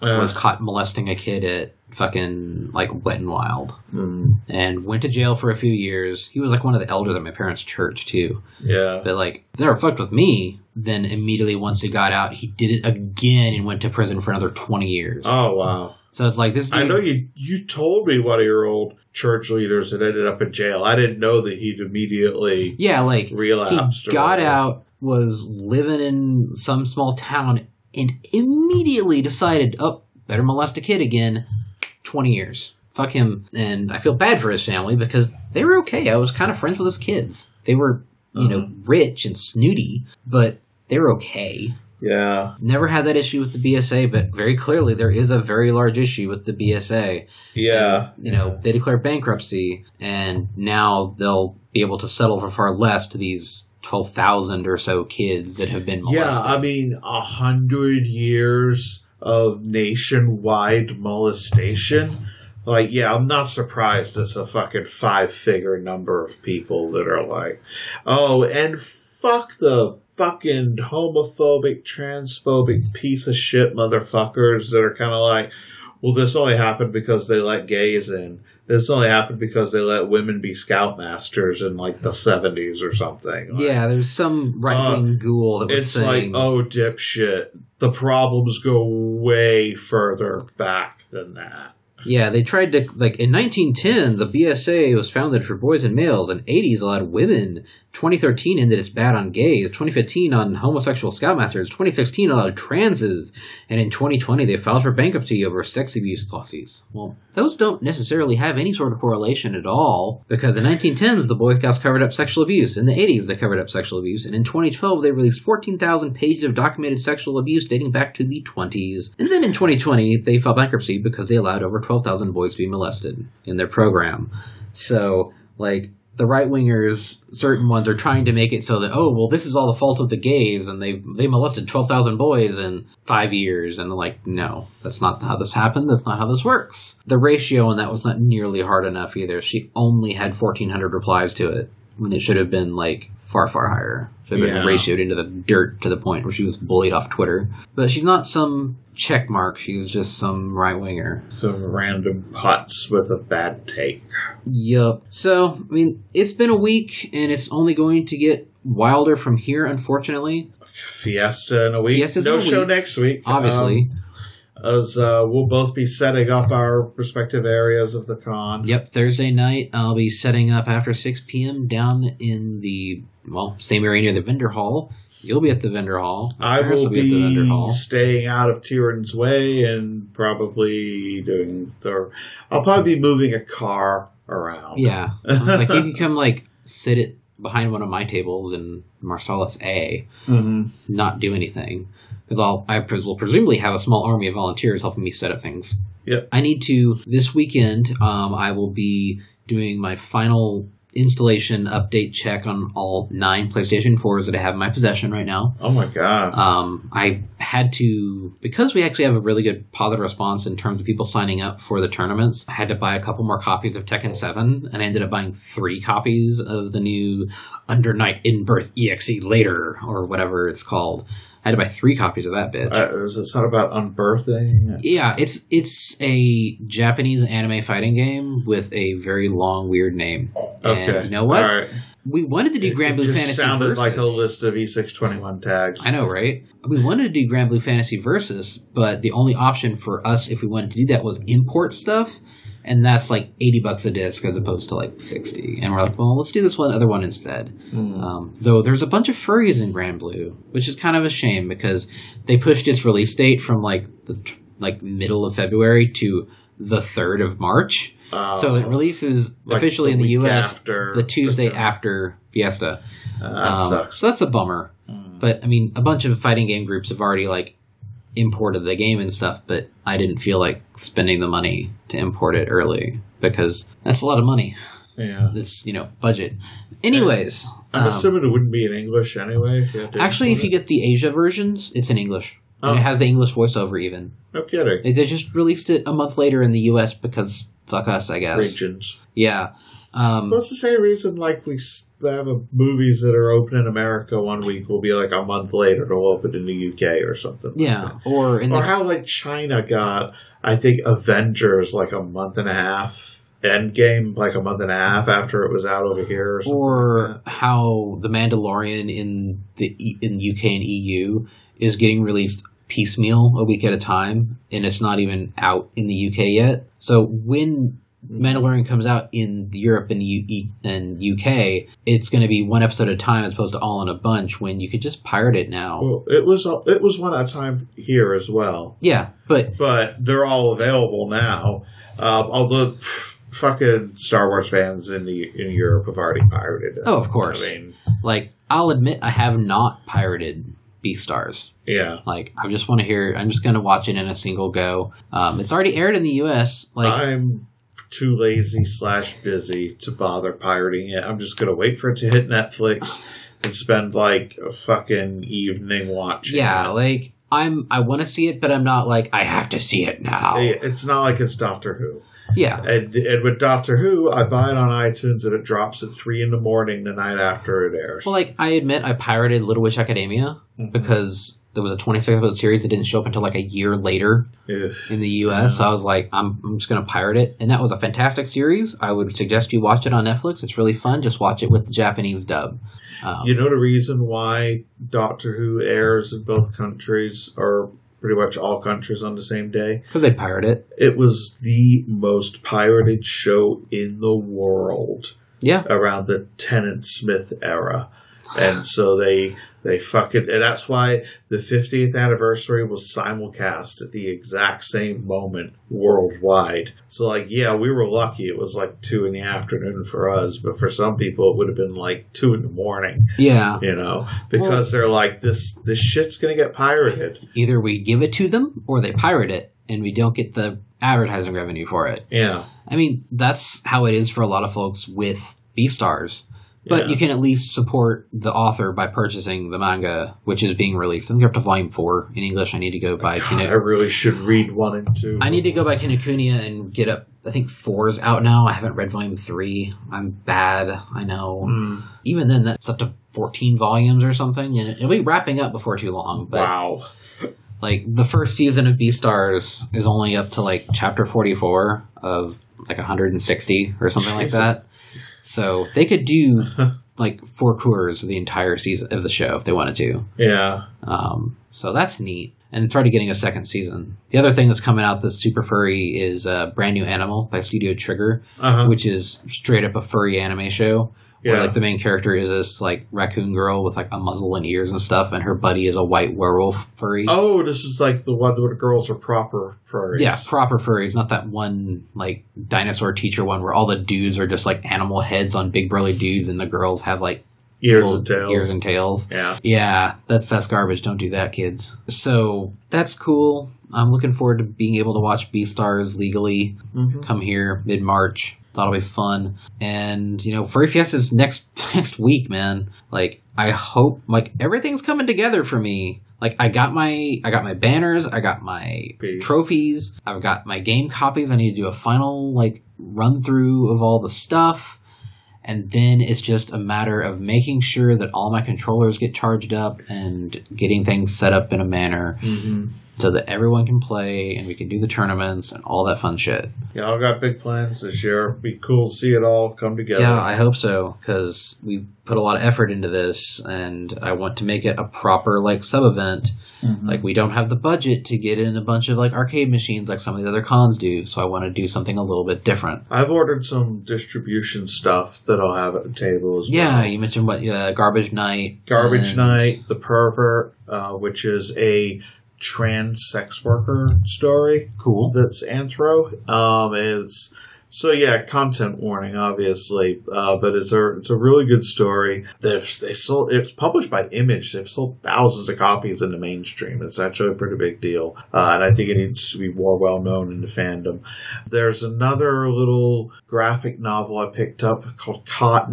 Uh. was caught molesting a kid at fucking, like, Wet n Wild. Mm. And went to jail for a few years. He was, like, one of the elders at my parents' church, too. Yeah. But, like, they never fucked with me. Then immediately once he got out, he did it again and went to prison for another twenty years. Oh, wow. So it's like this dude... I know you you told me one of your old church leaders had ended up in jail. I didn't know that he'd immediately yeah, like, relapsed. He got out, was living in some small town, and immediately decided, oh, better molest a kid again. twenty years. Fuck him. And I feel bad for his family because they were okay. I was kind of friends with his kids. They were, you uh-huh. know, rich and snooty, but they were okay. Yeah. Never had that issue with the B S A, but very clearly there is a very large issue with the B S A. Yeah. And, you know, they declared bankruptcy, and now they'll be able to settle for far less to these twelve thousand or so kids that have been molested. Yeah, I mean, a hundred years of nationwide molestation. Like, yeah, I'm not surprised it's a fucking five-figure number of people that are like, oh, and fuck the fucking homophobic, transphobic piece of shit motherfuckers that are kind of like, well, this only happened because they let gays in. This only happened because they let women be scoutmasters in, like, the seventies or something. Like, yeah, there's some right-wing uh, ghoul that was it's saying... like, oh, dipshit, the problems go way further back than that. Yeah, they tried to, like, in nineteen ten, the B S A was founded for boys and males, and eighties allowed women. twenty thirteen ended its ban on gays, twenty fifteen on homosexual scoutmasters, twenty sixteen allowed transes, and in twenty twenty they filed for bankruptcy over sex abuse lawsuits. Well, those don't necessarily have any sort of correlation at all, because in nineteen tens the Boy Scouts covered up sexual abuse, in the eighties they covered up sexual abuse, and in twenty twelve they released fourteen thousand pages of documented sexual abuse dating back to the twenties. And then in twenty twenty they filed bankruptcy because they allowed over twelve thousand boys to be molested in their program. So, like, the right-wingers, certain ones, are trying to make it so that, oh, well, this is all the fault of the gays, and they they molested twelve thousand boys in five years. And, like, no, that's not how this happened. That's not how this works. The ratio on that was not nearly hard enough either. She only had fourteen hundred replies to it, when it should have been, like, far, far higher. Should have been yeah. ratioed into the dirt to the point where she was bullied off Twitter. But she's not some check mark. She was just some right-winger. Some random putz with a bad take. Yup. So, I mean, it's been a week, and it's only going to get wilder from here, unfortunately. Fiesta in a week. Fiesta's no in a show week, next week. Obviously. Um, as uh, we'll both be setting up our respective areas of the con. Yep, Thursday night I'll be setting up after six p.m. down in the, well, same area near the vendor hall. You'll be at the vendor hall. I will be, be staying out of Tyrion's way and probably doing the... I'll probably be moving a car around. Yeah. Like, you can come, like, sit it behind one of my tables in Marcellus A, mm-hmm. not do anything. Because I'll, I pres- will presumably have a small army of volunteers helping me set up things. Yep. I need to, this weekend, um, I will be doing my final installation update check on all nine PlayStation fours that I have in my possession right now. Oh my god. Um, I had to, because we actually have a really good positive response in terms of people signing up for the tournaments, I had to buy a couple more copies of Tekken seven, and I ended up buying three copies of the new Under Night In Birth E X E Later, or whatever it's called. I had to buy three copies of that bitch. Uh, is it not about unbirthing? Yeah, it's it's a Japanese anime fighting game with a very long, weird name. Okay. And you know what? All right. We wanted to do Grand Blue it just Fantasy sounded Versus. like a list of E six twenty-one tags. I know, right? We wanted to do Grand Blue Fantasy Versus, but the only option for us if we wanted to do that was import stuff. And that's like eighty bucks a disc as opposed to like sixty. And we're like, well, let's do this one other one instead. Mm. Um, though there's a bunch of furries in Grand Blue, which is kind of a shame because they pushed its release date from like the like middle of February to the third of March. Oh, so it releases like officially the in the U S after the Tuesday Fiesta. after Fiesta. Uh, that um, sucks. So that's a bummer. Mm. But I mean, a bunch of fighting game groups have already like imported the game and stuff, but I didn't feel like spending the money to import it early because that's a lot of money. Yeah. It's, you know, budget. Anyways. I'm um, assuming it wouldn't be in English anyway. If you had to actually, if you it. get the Asia versions, it's in English. Oh. And it has the English voiceover even. No kidding. They just released it a month later in the U S because fuck us, I guess. Regions. Yeah. Um, What's the same reason, like, we s- have a, movies that are open in America one week will be, like, a month later, it'll open in the U K or something. Like yeah, that. or in Or the, how, like, China got, I think, Avengers, like, a month and a half. Endgame, like, a month and a half after it was out over here or something or like that. how the Mandalorian in the E- in U K and E U is getting released piecemeal a week at a time, and it's not even out in the U K yet. So when Mandalorian comes out in Europe and U- E- and U K, it's going to be one episode at a time as opposed to all in a bunch. When you could just pirate it now. Well, it was it was one at a time here as well, Yeah, but but they're all available now. Uh, although pff, fucking Star Wars fans in the in Europe have already pirated it. oh, of course. I mean, Like, I'll admit I have not pirated Beastars. yeah. Like, I just want to hear. I'm just going to watch it in a single go. Um, it's already aired in the U S. Like, I'm too lazy slash busy to bother pirating it. I'm just gonna wait for it to hit Netflix and spend like a fucking evening watching. yeah, it. like I'm. I want to see it, but I'm not like I have to see it now. It's not like it's Doctor Who. Yeah, And, and with Doctor Who, I buy it on iTunes and it drops at three in the morning the night after it airs. well, like I admit I pirated Little Witch Academia Mhm. because there was a twenty-six episode series that didn't show up until like a year later Ugh. in the U S. So I was like, I'm, I'm just going to pirate it. And that was a fantastic series. I would suggest you watch it on Netflix. It's really fun. Just watch it with the Japanese dub. Um, You know the reason why Doctor Who airs in both countries, or pretty much all countries on the same day? because they pirate it. It was the most pirated show in the world Yeah. around the Tennant Smith era. And so they they fucking and that's why the fiftieth anniversary was simulcast at the exact same moment worldwide. So like yeah, we were lucky it was like two in the afternoon for us, but for some people it would have been like two in the morning, Yeah. you know, because they're like this this shit's gonna get pirated. Either we give it to them or they pirate it and we don't get the advertising revenue for it. Yeah. I mean, that's how it is for a lot of folks with Beastars. But Yeah. you can at least support the author by purchasing the manga, which is being released. I think they're up to volume four in English. I need to go buy God, I Kino- really should read one and two. I need to go buy Kinokuniya and get up. I think four's out now. I haven't read volume three. I'm bad. I know. Hmm. Even then, that's up to fourteen volumes or something. And it'll be wrapping up before too long. But Wow. like the first season of Beastars is only up to like chapter forty-four of like one hundred sixty or something like Jesus. that. So they could do like four cours the entire season of the show if they wanted to. Yeah. Um, so that's neat. And it's already getting a second season. The other thing that's coming out that's super furry is a brand new Animal by Studio Trigger, Uh-huh. which is straight up a furry anime show. Where Yeah. like the main character is this like raccoon girl with like a muzzle and ears and stuff, and her buddy is a white werewolf furry. Oh, this is like the one where the girls are proper furries. Yeah, proper furries, not that one like dinosaur teacher one where all the dudes are just like animal heads on big burly dudes, and the girls have like Ears little and tails. ears and tails. Yeah. Yeah, that's that's garbage. Don't do that, kids. So that's cool. I'm looking forward to being able to watch Beastars legally. Mm-hmm. Come here mid March. That'll be fun. And you know, Furry Fiesta's next next week, man. Like I hope like everything's coming together for me. Like I got my I got my banners, I got my Peace. trophies, I've got my game copies. I need to do a final like run through of all the stuff. And then it's just a matter of making sure that all my controllers get charged up and getting things set up in a manner Mm-hmm. so that everyone can play and we can do the tournaments and all that fun shit. Yeah, I've got big plans this year. Be cool to see it all come together. Yeah, I hope so, because we put a lot of effort into this, and I want to make it a proper like sub event. Mhm. Like we don't have the budget to get in a bunch of like arcade machines like some of the other cons do, so I want to do something a little bit different. I've ordered some distribution stuff that I'll have at the table as Yeah, well. you mentioned what uh, Garbage Night, Garbage and- Night, The Pervert, uh, which is a trans sex worker story Cool. that's Anthro. Um, it's so yeah, content warning, obviously, uh, but it's a it's a really good story. They've they sold it's published by Image. They've sold thousands of copies in the mainstream. It's actually a pretty big deal, uh, and I think it needs to be more well known in the fandom. There's another little graphic novel I picked up called Cotton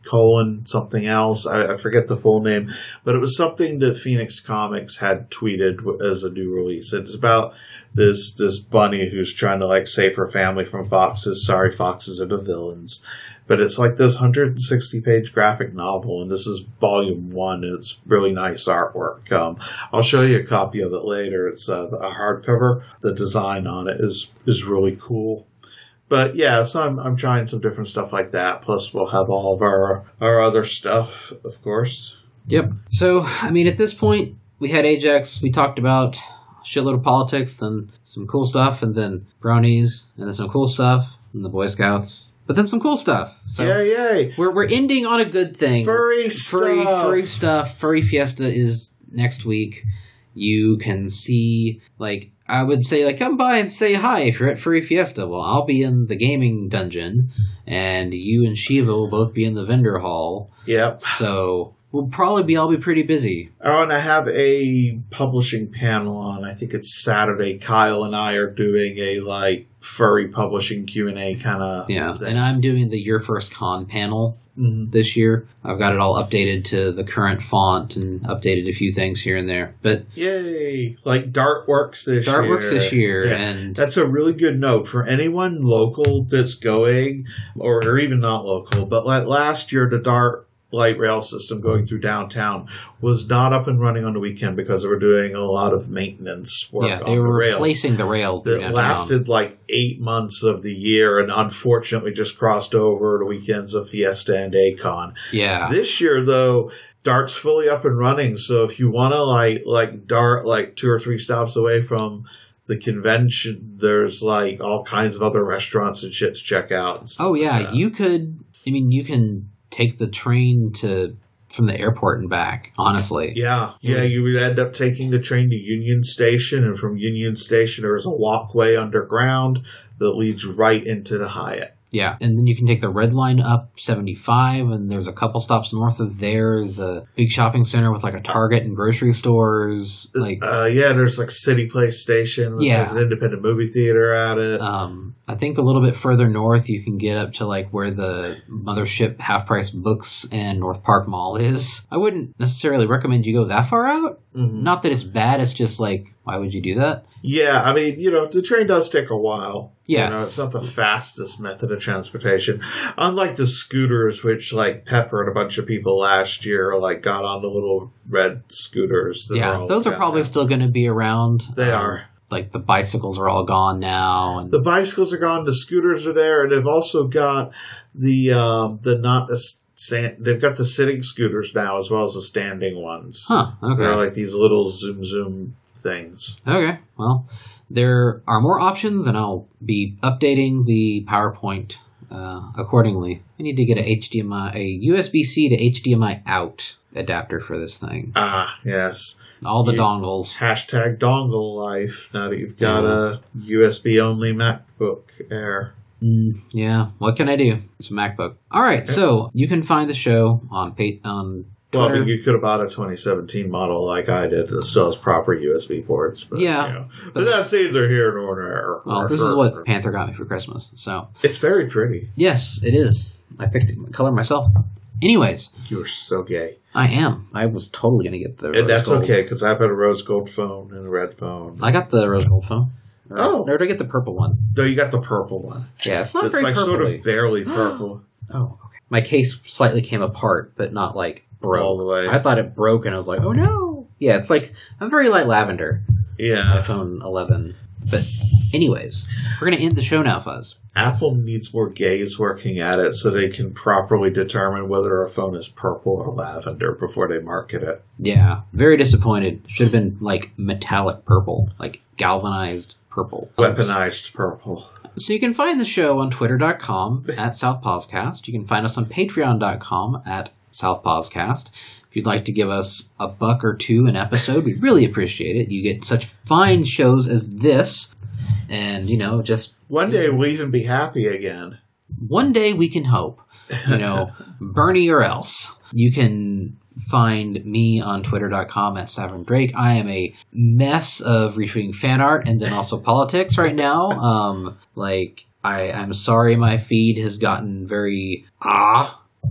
colon something else. I, I forget the full name, but it was something that Phoenix Comics had tweeted as a new release. It's about this this bunny who's trying to like save her family from foxes. Sorry, foxes are the villains. But it's like this one hundred sixty page graphic novel, and this is volume one. And it's really nice artwork. Um, I'll show you a copy of it later. It's uh, a hardcover. The design on it is is really cool. But yeah, so I'm I'm trying some different stuff like that. Plus, we'll have all of our our other stuff, of course. Yep. So, I mean, at this point, we had Ajax. We talked about a shitload of politics and some cool stuff, and then brownies, and then some cool stuff, and the Boy Scouts. But then some cool stuff. So yay, yay. We're we're ending on a good thing. Furry Furry, stuff. furry stuff. Furry Fiesta is next week. You can see, like, I would say, like, come by and say hi if you're at Furry Fiesta. Well, I'll be in the gaming dungeon, and you and Shiva will both be in the vendor hall. Yep. So we'll probably be all be pretty busy. Oh, and I have a publishing panel on. I think it's Saturday. Kyle and I are doing a, like, furry publishing Q and A kind of Yeah, thing. and I'm doing the Your First Con panel Mm-hmm. this year. I've got it all updated to the current font and updated a few things here and there. But Yay! Like Dartworks this year. Dartworks this year, Yeah. and That's a really good note for anyone local that's going, or, or even not local. But like last year, the Dart light rail system going through downtown was not up and running on the weekend because they were doing a lot of maintenance work yeah, on they the were rails. replacing the rails through That downtown. lasted like eight months of the year and unfortunately just crossed over the weekends of Fiesta and A-Con. Yeah, This year, though, Dart's fully up and running, so if you want to like like Dart like two or three stops away from the convention, there's like all kinds of other restaurants and shit to check out. And stuff oh yeah, like that. you could. I mean, you can take the train to from the airport and back. Honestly, Yeah, yeah, you would end up taking the train to Union Station, and from Union Station there's a walkway underground that leads right into the Hyatt. Yeah, and then you can take the red line up seventy-five, and there's a couple stops north of there is a big shopping center with like a Target and grocery stores. Like, Uh, yeah, there's like City Place Station that Yeah. has an independent movie theater at it. um, I think a little bit further north, you can get up to like where the Mothership Half Price Books and North Park Mall is. I wouldn't necessarily recommend you go that far out. Mhm. Not that it's bad. It's just like, why would you do that? Yeah, I mean, you know, the train does take a while. Yeah. You know, it's not the fastest method of transportation. Unlike the scooters, which, like, peppered a bunch of people last year, like, got on the little red scooters. that Yeah, all those are downtown. probably still going to be around. They Um, are. Like the bicycles are all gone now. And The bicycles are gone, the scooters are there, and they've also got the, um, the not the stand, they've got the sitting scooters now as well as the standing ones. Huh, okay. They're like these little zoom zoom things. Okay, well, there are more options, and I'll be updating the PowerPoint uh, accordingly. I need to get a H D M I, a U S B C to H D M I out adapter for this thing. Ah, yes. All the You- dongles. Hashtag dongle life. Now that you've got a U S B only MacBook Air. Mm, yeah, what can I do? It's a MacBook. All right, so you can find the show on pa- on Well, I Twitter. mean, you could have bought a twenty seventeen model like I did that still has proper U S B ports. But, Yeah. you know. But that's either here nor there. well, this is what Panther got me for Christmas. So It's very pretty. yes, it is. I picked the color myself. Anyways, You're so gay. I am. I was totally gonna get the. And rose that's gold. okay, because I've had a rose gold phone and a red phone. I got the rose gold phone. Or, Oh. or did I get the purple one? No, you got the purple one. Yeah, it's not It's very like purpley. sort of barely purple. Oh, okay. My case slightly came apart, but not like broke. All the way. I thought it broke, and I was like, oh no. Yeah, it's like a very light lavender. Yeah. iPhone eleven. But anyways, we're gonna end the show now, Fuzz. Apple needs more gays working at it so they can properly determine whether a phone is purple or lavender before they market it. Yeah, very disappointed. Should have been like metallic purple, like galvanized purple. Weaponized purple. So you can find the show on twitter dot com at SouthPawscast. You can find us on patreon dot com at SouthPawscast. If you'd like to give us a buck or two an episode, we'd really appreciate it. You get such fine shows as this, and, you know, just One day we'll even be happy again. one day we can hope. You know, Bernie or else. You can find me on twitter dot com at Savern Drake. I am a mess of retweeting fan art and then also politics right now. Um, like, I, I'm sorry my feed has gotten very ah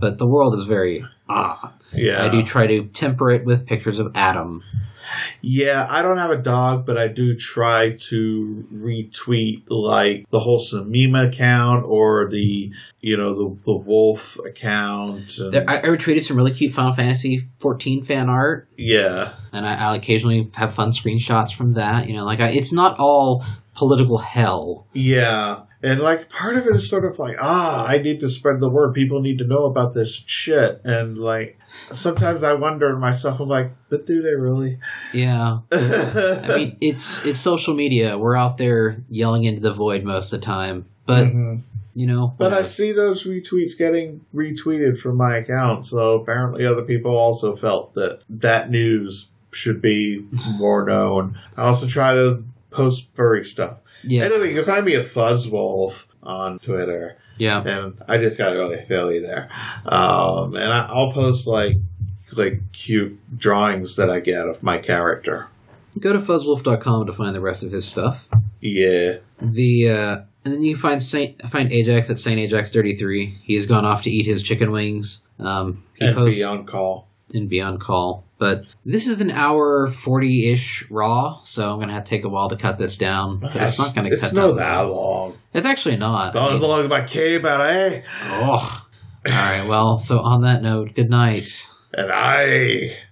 but the world is very ah. Yeah. I do try to temper it with pictures of Adam. Yeah, I don't have a dog, but I do try to retweet like the Wholesome Meme account or the, you know, the the Wolf account. And, There, I, I retweeted some really cute Final Fantasy fourteen fan art, yeah. and I, I'll occasionally have fun screenshots from that. You know, like I, it's not all political hell. Yeah. And like part of it is sort of like, ah, I need to spread the word. People need to know about this shit. And like sometimes I wonder to myself, I'm like, but do they really? Yeah. I mean, it's it's social media. We're out there yelling into the void most of the time. But, Mhm. you know. But I whatever. see those retweets getting retweeted from my account. So apparently other people also felt that that news should be more known. I also try to post furry stuff. Yeah. Anyway, you can find me at Fuzzwolf on Twitter. Yeah. And I just got really Philly there. Um, and I, I'll post like like cute drawings that I get of my character. Go to fuzzwolf dot com to find the rest of his stuff. Yeah. The uh, and then you find Saint find Ajax at Saint Ajax thirty-three. He's gone off to eat his chicken wings. Um, he And posts Beyond Call. in Beyond Call. But this is an hour forty-ish raw, so I'm gonna have to take a while to cut this down. But it's not gonna It's cut not down. that long. It's actually not. Not I as mean, long as my cable, eh? oh. All right. Well, so on that note, good night. And I